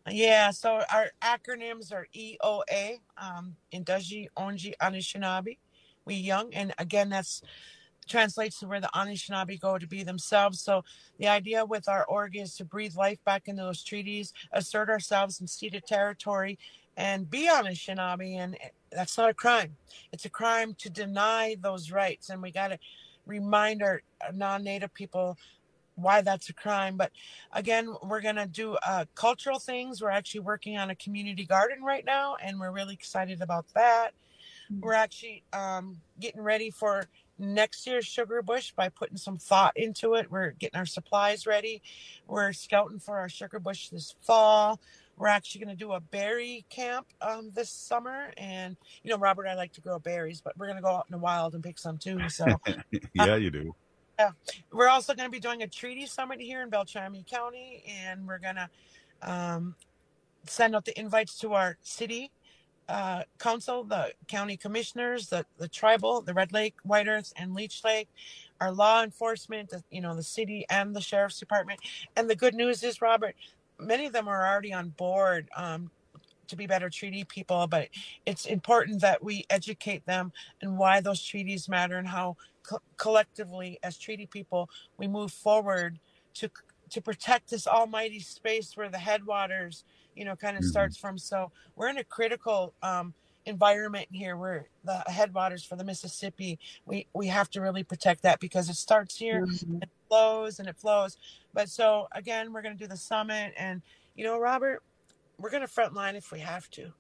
Yeah, so our acronyms are E O A, um, Induji Onji Anishinaabe, We Young. And again, that's translates to where the Anishinaabe go to be themselves. So the idea with our org is to breathe life back into those treaties, assert ourselves in ceded territory, and be Anishinaabe. And that's not a crime. It's a crime to deny those rights. And we got to remind our non-Native people why that's a crime. But again, we're going to do uh, cultural things. We're actually working on a community garden right now, and we're really excited about that. Mm-hmm. We're actually um, getting ready for next year's Sugar Bush by putting some thought into it. We're getting our supplies ready. We're scouting for our Sugar Bush this fall. We're actually going to do a berry camp um, this summer. And, you know, Robert, I like to grow berries, but we're going to go out in the wild and pick some too. So yeah, you do. Yeah. We're also going to be doing a treaty summit here in Beltrami County, and we're going to um, send out the invites to our city uh, council, the county commissioners, the, the tribal, the Red Lake, White Earth, and Leech Lake, our law enforcement, the, you know, the city and the sheriff's department. And the good news is, Robert, many of them are already on board um, to be better treaty people, but it's important that we educate them and why those treaties matter and how co- collectively as treaty people we move forward to to protect this almighty space where the headwaters, you know, kind of mm-hmm. starts from. So we're in a critical um, environment here where the headwaters for the Mississippi, we, we have to really protect that because it starts here, mm-hmm. it flows and it flows. But so again, we're going to do the summit, and, you know, Robert, we're going to frontline if we have to.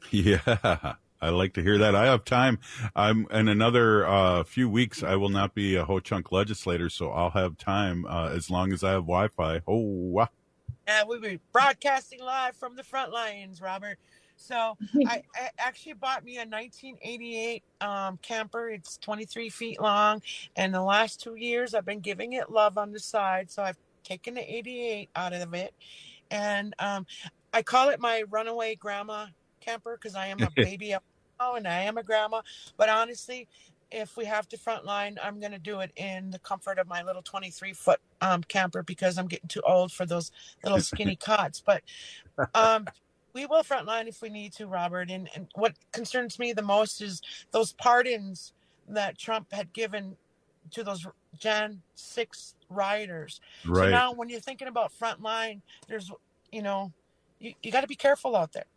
Yeah, I like to hear that. I have time. I'm in another uh, few weeks. I will not be a Ho-Chunk legislator, so I'll have time uh, as long as I have Wi-Fi. Oh, wow. Yeah, we'll be broadcasting live from the front lines, Robert. So I, I actually bought me a nineteen eighty-eight um, camper. It's twenty-three feet long, and the last two years I've been giving it love on the side. So I've taken the eighty-eight out of it, and um, I call it my runaway grandma camper because I am a baby now and I am a grandma. But honestly, if we have to frontline, I'm going to do it in the comfort of my little twenty-three foot um, camper because I'm getting too old for those little skinny cots. But um, we will frontline if we need to, Robert. And, and what concerns me the most is those pardons that Trump had given to those Jan six rioters. Right. So now when you're thinking about frontline, there's, you know, you, you got to be careful out there.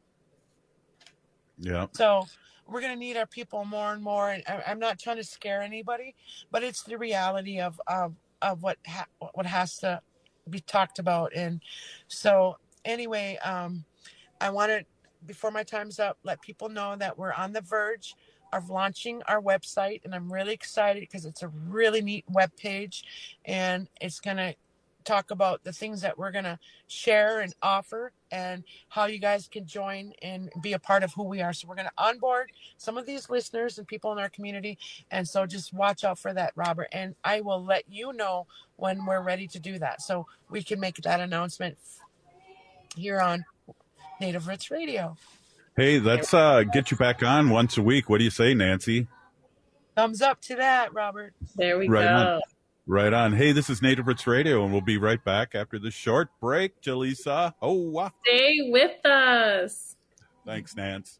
Yeah. So we're going to need our people more and more. And I, I'm not trying to scare anybody, but it's the reality of, of, of what, ha- what has to be talked about. And so anyway, um, I want to, before my time's up, let people know that we're on the verge of launching our website. And I'm really excited because it's a really neat web page, and it's going to talk about the things that we're going to share and offer and how you guys can join and be a part of who we are. So we're going to onboard some of these listeners and people in our community. And so just watch out for that, Robert. And I will let you know when we're ready to do that, so we can make that announcement here on Native Roots Radio. Hey, let's uh, get you back on once a week. What do you say, Nancy? Thumbs up to that, Robert. There we right go. On. Right on. Hey, this is Native Roots Radio, and we'll be right back after this short break. Jaleesa. Oh, wow. Stay with us. Thanks, Nance.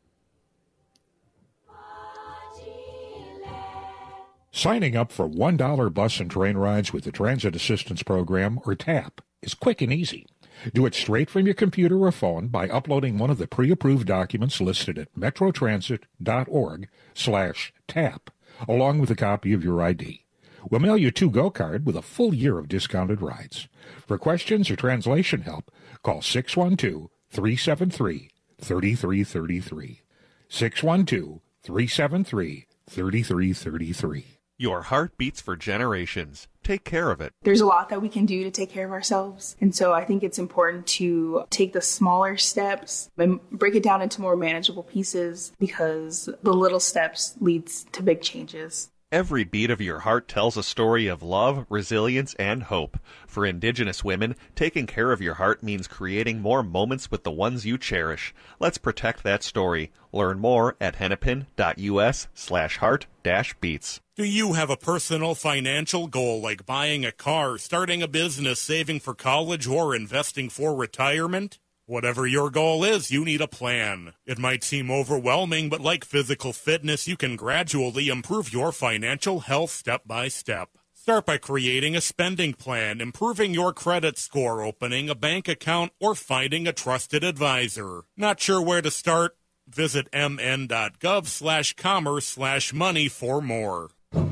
Signing up for one dollar bus and train rides with the Transit Assistance Program, or TAP, is quick and easy. Do it straight from your computer or phone by uploading one of the pre-approved documents listed at metrotransit.org slash tap, along with a copy of your I D. We'll mail you a to-go card with a full year of discounted rides. For questions or translation help, call six one two, three seven three, three three three three. six one two, three seven three, three three three three. Your heart beats for generations. Take care of it. There's a lot that we can do to take care of ourselves. And so I think it's important to take the smaller steps and break it down into more manageable pieces, because the little steps leads to big changes. Every beat of your heart tells a story of love, resilience, and hope. For Indigenous women, taking care of your heart means creating more moments with the ones you cherish. Let's protect that story. Learn more at hennepin.us slash heart dash beats. Do you have a personal financial goal like buying a car, starting a business, saving for college, or investing for retirement? Whatever your goal is, you need a plan. It might seem overwhelming, but like physical fitness, you can gradually improve your financial health step by step. Start by creating a spending plan, improving your credit score, opening a bank account, or finding a trusted advisor. Not sure where to start? Visit mn.gov slash commerce slash money for more.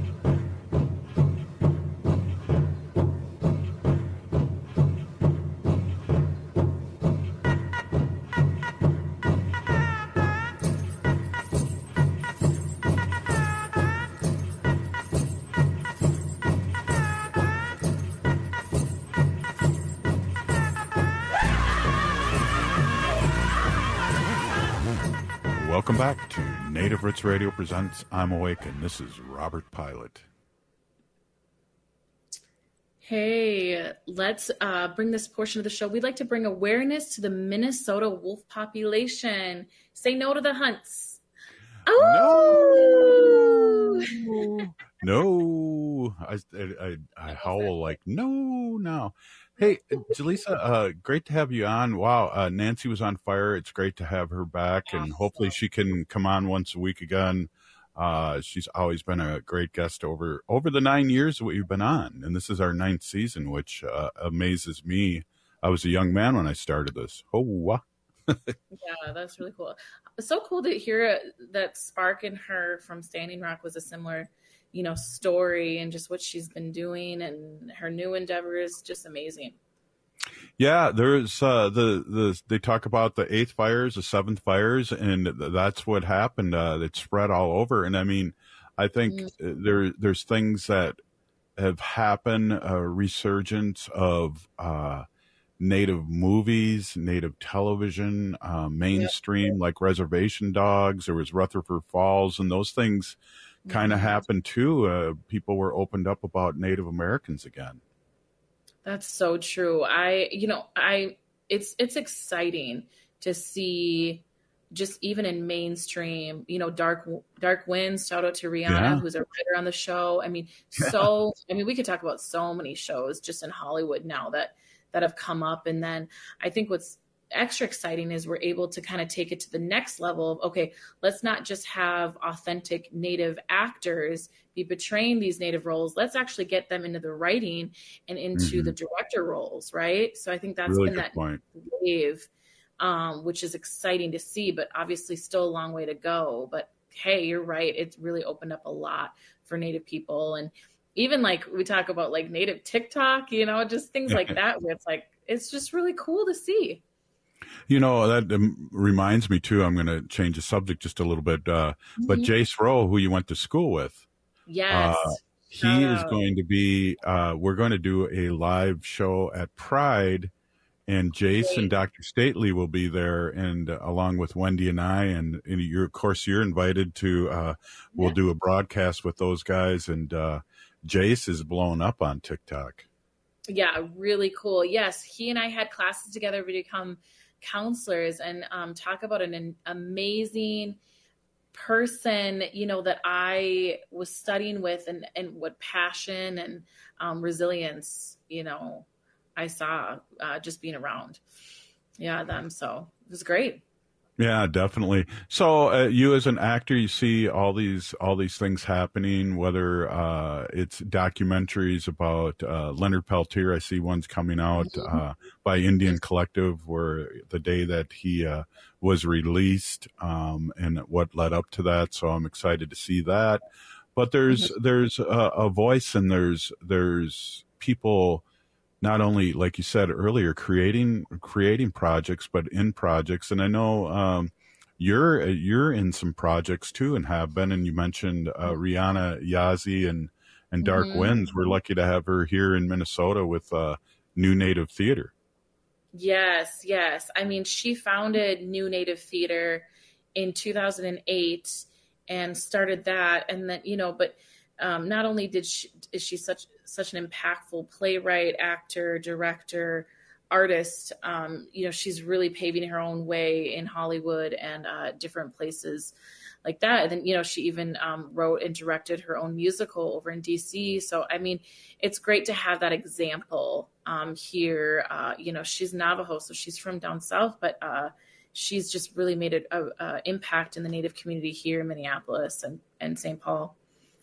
Welcome back to Native Roots Radio presents I'm Awake, and this is Robert Pilot. Hey, let's uh, bring this portion of the show. We'd like to bring awareness to the Minnesota wolf population. Say no to the hunts. Oh! No! I, I, I howl like, no, no. Hey, Jaleesa, uh, great to have you on. Wow, uh, Nancy was on fire. It's great to have her back, and hopefully she can come on once a week again. Uh, she's always been a great guest over over the nine years that we've been on, and this is our ninth season, which uh, amazes me. I was a young man when I started this. Oh, wow. Yeah, that's really cool. It's so cool to hear that spark in her from Standing Rock was a similar, you know, story, and just what she's been doing and her new endeavors, just amazing. Yeah, there's uh, the the they talk about the eighth fires, the seventh fires, and that's what happened. Uh, it spread all over, and I mean, I think mm. there there's things that have happened, a resurgence of uh, Native movies, Native television, uh, mainstream, yeah. like Reservation Dogs. There was Rutherford Falls, and those things kind of mm-hmm. happened too. Uh, people were opened up about Native Americans again. That's so true. I, you know, I, it's, it's exciting to see just even in mainstream, you know, Dark, Dark Winds, shout out to Rihanna, yeah. who's a writer on the show. I mean, so, I mean, we could talk about so many shows just in Hollywood now that, that have come up. And then I think what's extra exciting is we're able to kind of take it to the next level of, okay, let's not just have authentic Native actors be portraying these Native roles. Let's actually get them into the writing and into mm-hmm. the director roles, right? So I think that's really been that point. wave, um, which is exciting to see, but obviously still a long way to go. But hey, you're right. It's really opened up a lot for Native people. And even like we talk about like Native TikTok, you know, just things like that, where it's like, it's just really cool to see. You know, that um, reminds me, too, I'm going to change the subject just a little bit. Uh, mm-hmm. But Jace Rowe, who you went to school with, yes, uh, he is going to be, uh, we're going to do a live show at Pride, and Jace Great. and Doctor Stately will be there, and uh, along with Wendy and I, and, and you're, of course, you're invited to, uh, we'll yeah. do a broadcast with those guys, and uh, Jace is blown up on TikTok. Yeah, really cool. Yes, he and I had classes together to become counselors, and um, talk about an, an amazing person, you know, that I was studying with, and, and what passion and um, resilience, you know, I saw uh, just being around. Yeah, them. So it was great. Yeah, definitely. So uh, you as an actor, you see all these all these things happening, whether uh, it's documentaries about uh, Leonard Peltier. I see one's coming out uh, by Indian Collective, where the day that he uh, was released, um, and what led up to that. So I'm excited to see that. But there's there's a, a voice, and there's there's people not only, like you said earlier, creating creating projects, but in projects. And I know um, you're you're in some projects too, and have been. And you mentioned uh, Rihanna Yazzie and and Dark mm-hmm. Winds. We're lucky to have her here in Minnesota with uh, New Native Theater. Yes, yes. I mean, she founded New Native Theater in two thousand eight and started that, and then you know, but. Um, not only did she, is she such such an impactful playwright, actor, director, artist. Um, you know, she's really paving her own way in Hollywood and uh, different places like that. And then, you know, she even um, wrote and directed her own musical over in D C. So, I mean, it's great to have that example um, here. Uh, you know, she's Navajo, so she's from down south, but uh, she's just really made an a, a impact in the Native community here in Minneapolis and, and Saint Paul.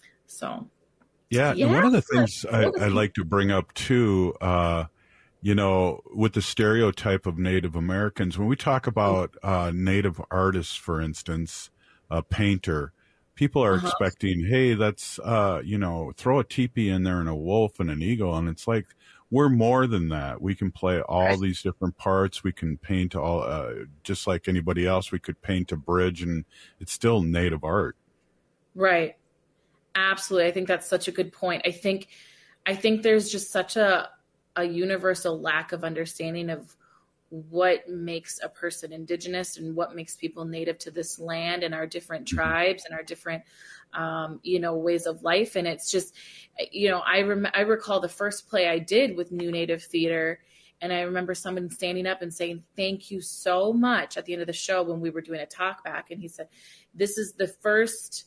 So, yeah. yeah. And one of the things I, I'd like to bring up too, uh, you know, with the stereotype of Native Americans, when we talk about uh, Native artists, for instance, a painter, people are uh-huh. expecting, hey, that's, uh, you know, throw a teepee in there and a wolf and an eagle. And it's like, we're more than that. We can play all right. these different parts. We can paint all, uh, just like anybody else. We could paint a bridge, and it's still Native art. Right. Absolutely. I think that's such a good point. I think, I think there's just such a, a universal lack of understanding of what makes a person Indigenous and what makes people native to this land and our different tribes and our different, um, you know, ways of life. And it's just, you know, I rem- I recall the first play I did with New Native Theater. And I remember someone standing up and saying, thank you so much at the end of the show when we were doing a talk back. And he said, this is the first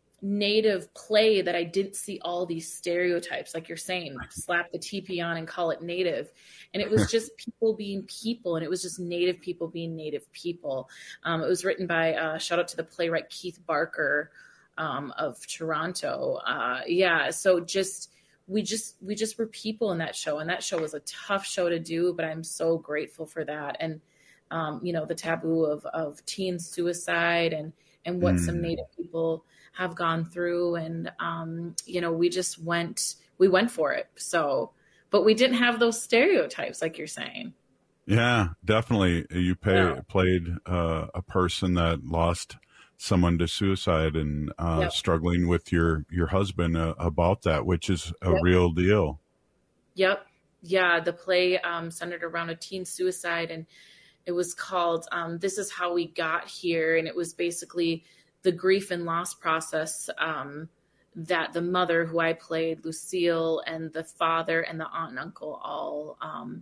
Native play that I didn't see all these stereotypes, like you're saying, slap the teepee on and call it Native. And it was just people being people, and it was just Native people being Native people. Um, it was written by, uh, shout out to the playwright Keith Barker um, of Toronto. Uh, yeah, so just we just we just were people in that show, and that show was a tough show to do, but I'm so grateful for that. And um, you know, the taboo of of teen suicide and and what mm. some Native people have gone through. And, um, you know, we just went, we went for it. So, but we didn't have those stereotypes, like you're saying. Yeah, definitely. You pay, Yeah. played uh, a person that lost someone to suicide and uh, Yep. struggling with your, your husband uh, about that, which is a Yep. real deal. Yep. Yeah. The play um, centered around a teen suicide, and it was called um, This Is How We Got Here. And it was basically the grief and loss process um, that the mother, who I played, Lucille, and the father and the aunt and uncle all, um,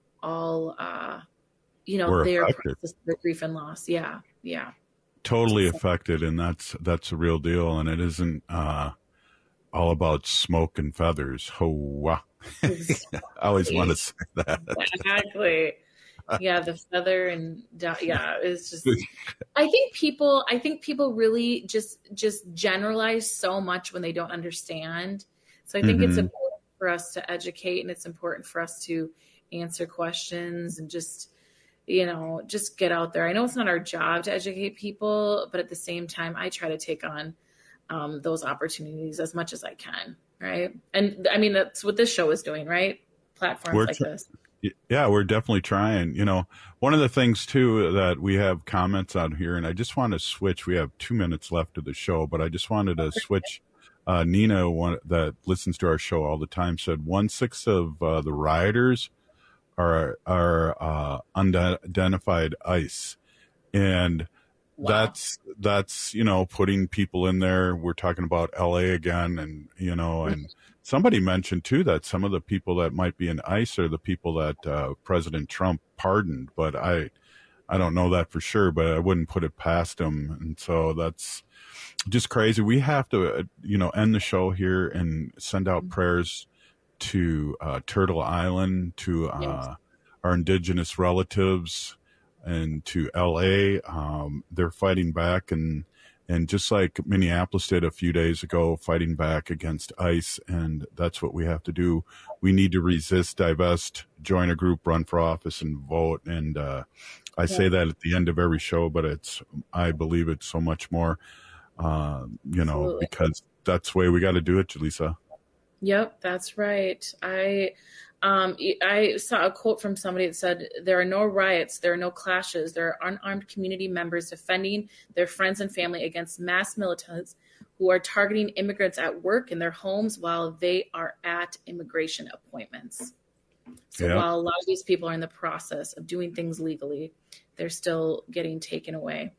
all, uh, you know, Were their affected. process, their grief and loss. Yeah. Yeah. Totally affected. And that's, that's a real deal. And it isn't uh, all about smoke and feathers. Ho-wah. I always want to say that. Exactly. Yeah, the feather and da- yeah, it's just. I think people. I think people really just just generalize so much when they don't understand. So I think Mhm. it's important for us to educate, and it's important for us to answer questions and just, you know, just get out there. I know it's not our job to educate people, but at the same time, I try to take on um, those opportunities as much as I can. Right, and I mean that's what this show is doing, right? Platforms We're like tr- this. Yeah, we're definitely trying. You know, one of the things too that we have comments on here, and I just want to switch. We have two minutes left of the show, but I just wanted to switch. Uh, Nina, one that listens to our show all the time, said one sixth of uh, the rioters are are uh, unidentified ICE, and that's that's you know putting people in there. We're talking about L A again, and you know, and somebody mentioned too that some of the people that might be in ICE are the people that uh, President Trump pardoned, but I I don't know that for sure, but I wouldn't put it past him, and so that's just crazy. We have to uh, you know end the show here and send out prayers to uh, Turtle Island, to uh, Yes. our indigenous relatives, and to L A. Um, they're fighting back, and and just like Minneapolis did a few days ago, fighting back against ICE, and that's what we have to do. We need to resist, divest, join a group, run for office, and vote. And uh, I say Yeah. that at the end of every show, but it's I believe it's so much more, uh, you know, Absolutely. because that's the way we got to do it, Jaleesa. Yep, that's right. I um I saw a quote from somebody that said, there are no riots, there are no clashes, there are unarmed community members defending their friends and family against mass militants who are targeting immigrants at work in their homes while they are at immigration appointments. So Yeah. while a lot of these people are in the process of doing things legally, they're still getting taken away.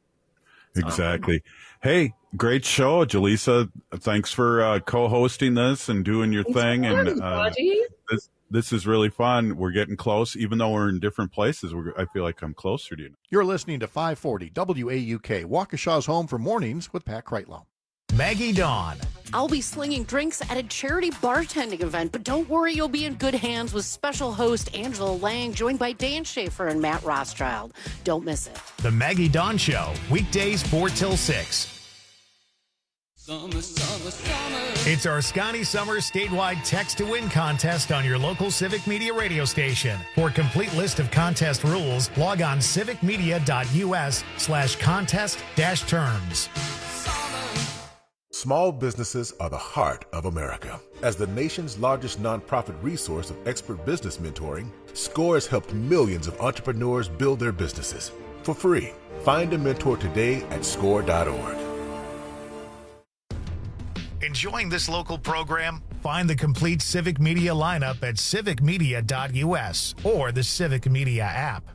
Exactly. Hey, great show, Jaleesa. Thanks for uh, co-hosting this and doing your thing. And uh, this this is really fun. We're getting close. Even though we're in different places, we're, I feel like I'm closer to you. You're listening to five forty W A U K, Waukesha's home for mornings with Pat Kreitlow. Maggie Dawn. I'll be slinging drinks at a charity bartending event, but don't worry, you'll be in good hands with special host Angela Lang, joined by Dan Schaefer and Matt Rothschild. Don't miss it. The Maggie Dawn Show, weekdays four till six. Summer, summer, summer. It's our Scotty Summer statewide text to win contest on your local Civic Media radio station. For a complete list of contest rules, log on civicmedia.us slash contest dash terms. Small businesses are the heart of America. As the nation's largest nonprofit resource of expert business mentoring, SCORE has helped millions of entrepreneurs build their businesses for free. Find a mentor today at score dot org. Enjoying this local program? Find the complete Civic Media lineup at civic media dot u s or the Civic Media app.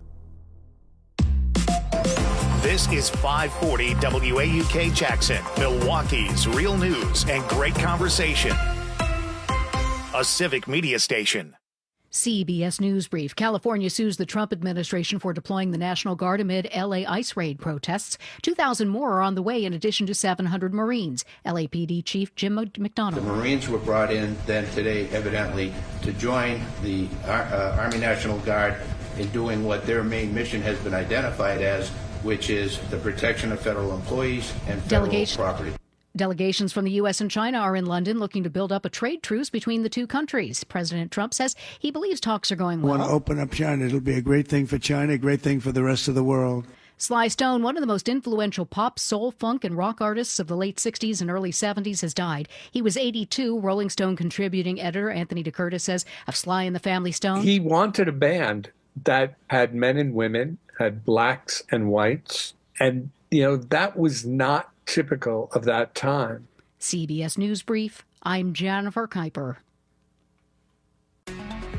This is five forty W A U K Jackson, Milwaukee's real news and great conversation. A Civic Media station. C B S News Brief. California sues the Trump administration for deploying the National Guard amid L A ICE raid protests. two thousand more are on the way in addition to seven hundred Marines. L A P D Chief Jim McDonald. The Marines were brought in then today, evidently, to join the uh, Army National Guard in doing what their main mission has been identified as, which is the protection of federal employees and federal Delegation. property. Delegations from the U S and China are in London looking to build up a trade truce between the two countries. President Trump says he believes talks are going well. Want to open up China. It'll be a great thing for China, a great thing for the rest of the world. Sly Stone, one of the most influential pop, soul, funk, and rock artists of the late sixties and early seventies, has died. He was eighty-two. Rolling Stone contributing editor Anthony DeCurtis says of Sly and the Family Stone. He wanted a band that had men and women, had blacks and whites, and, you know, that was not typical of that time. C B S News Brief, I'm Jennifer Kuiper.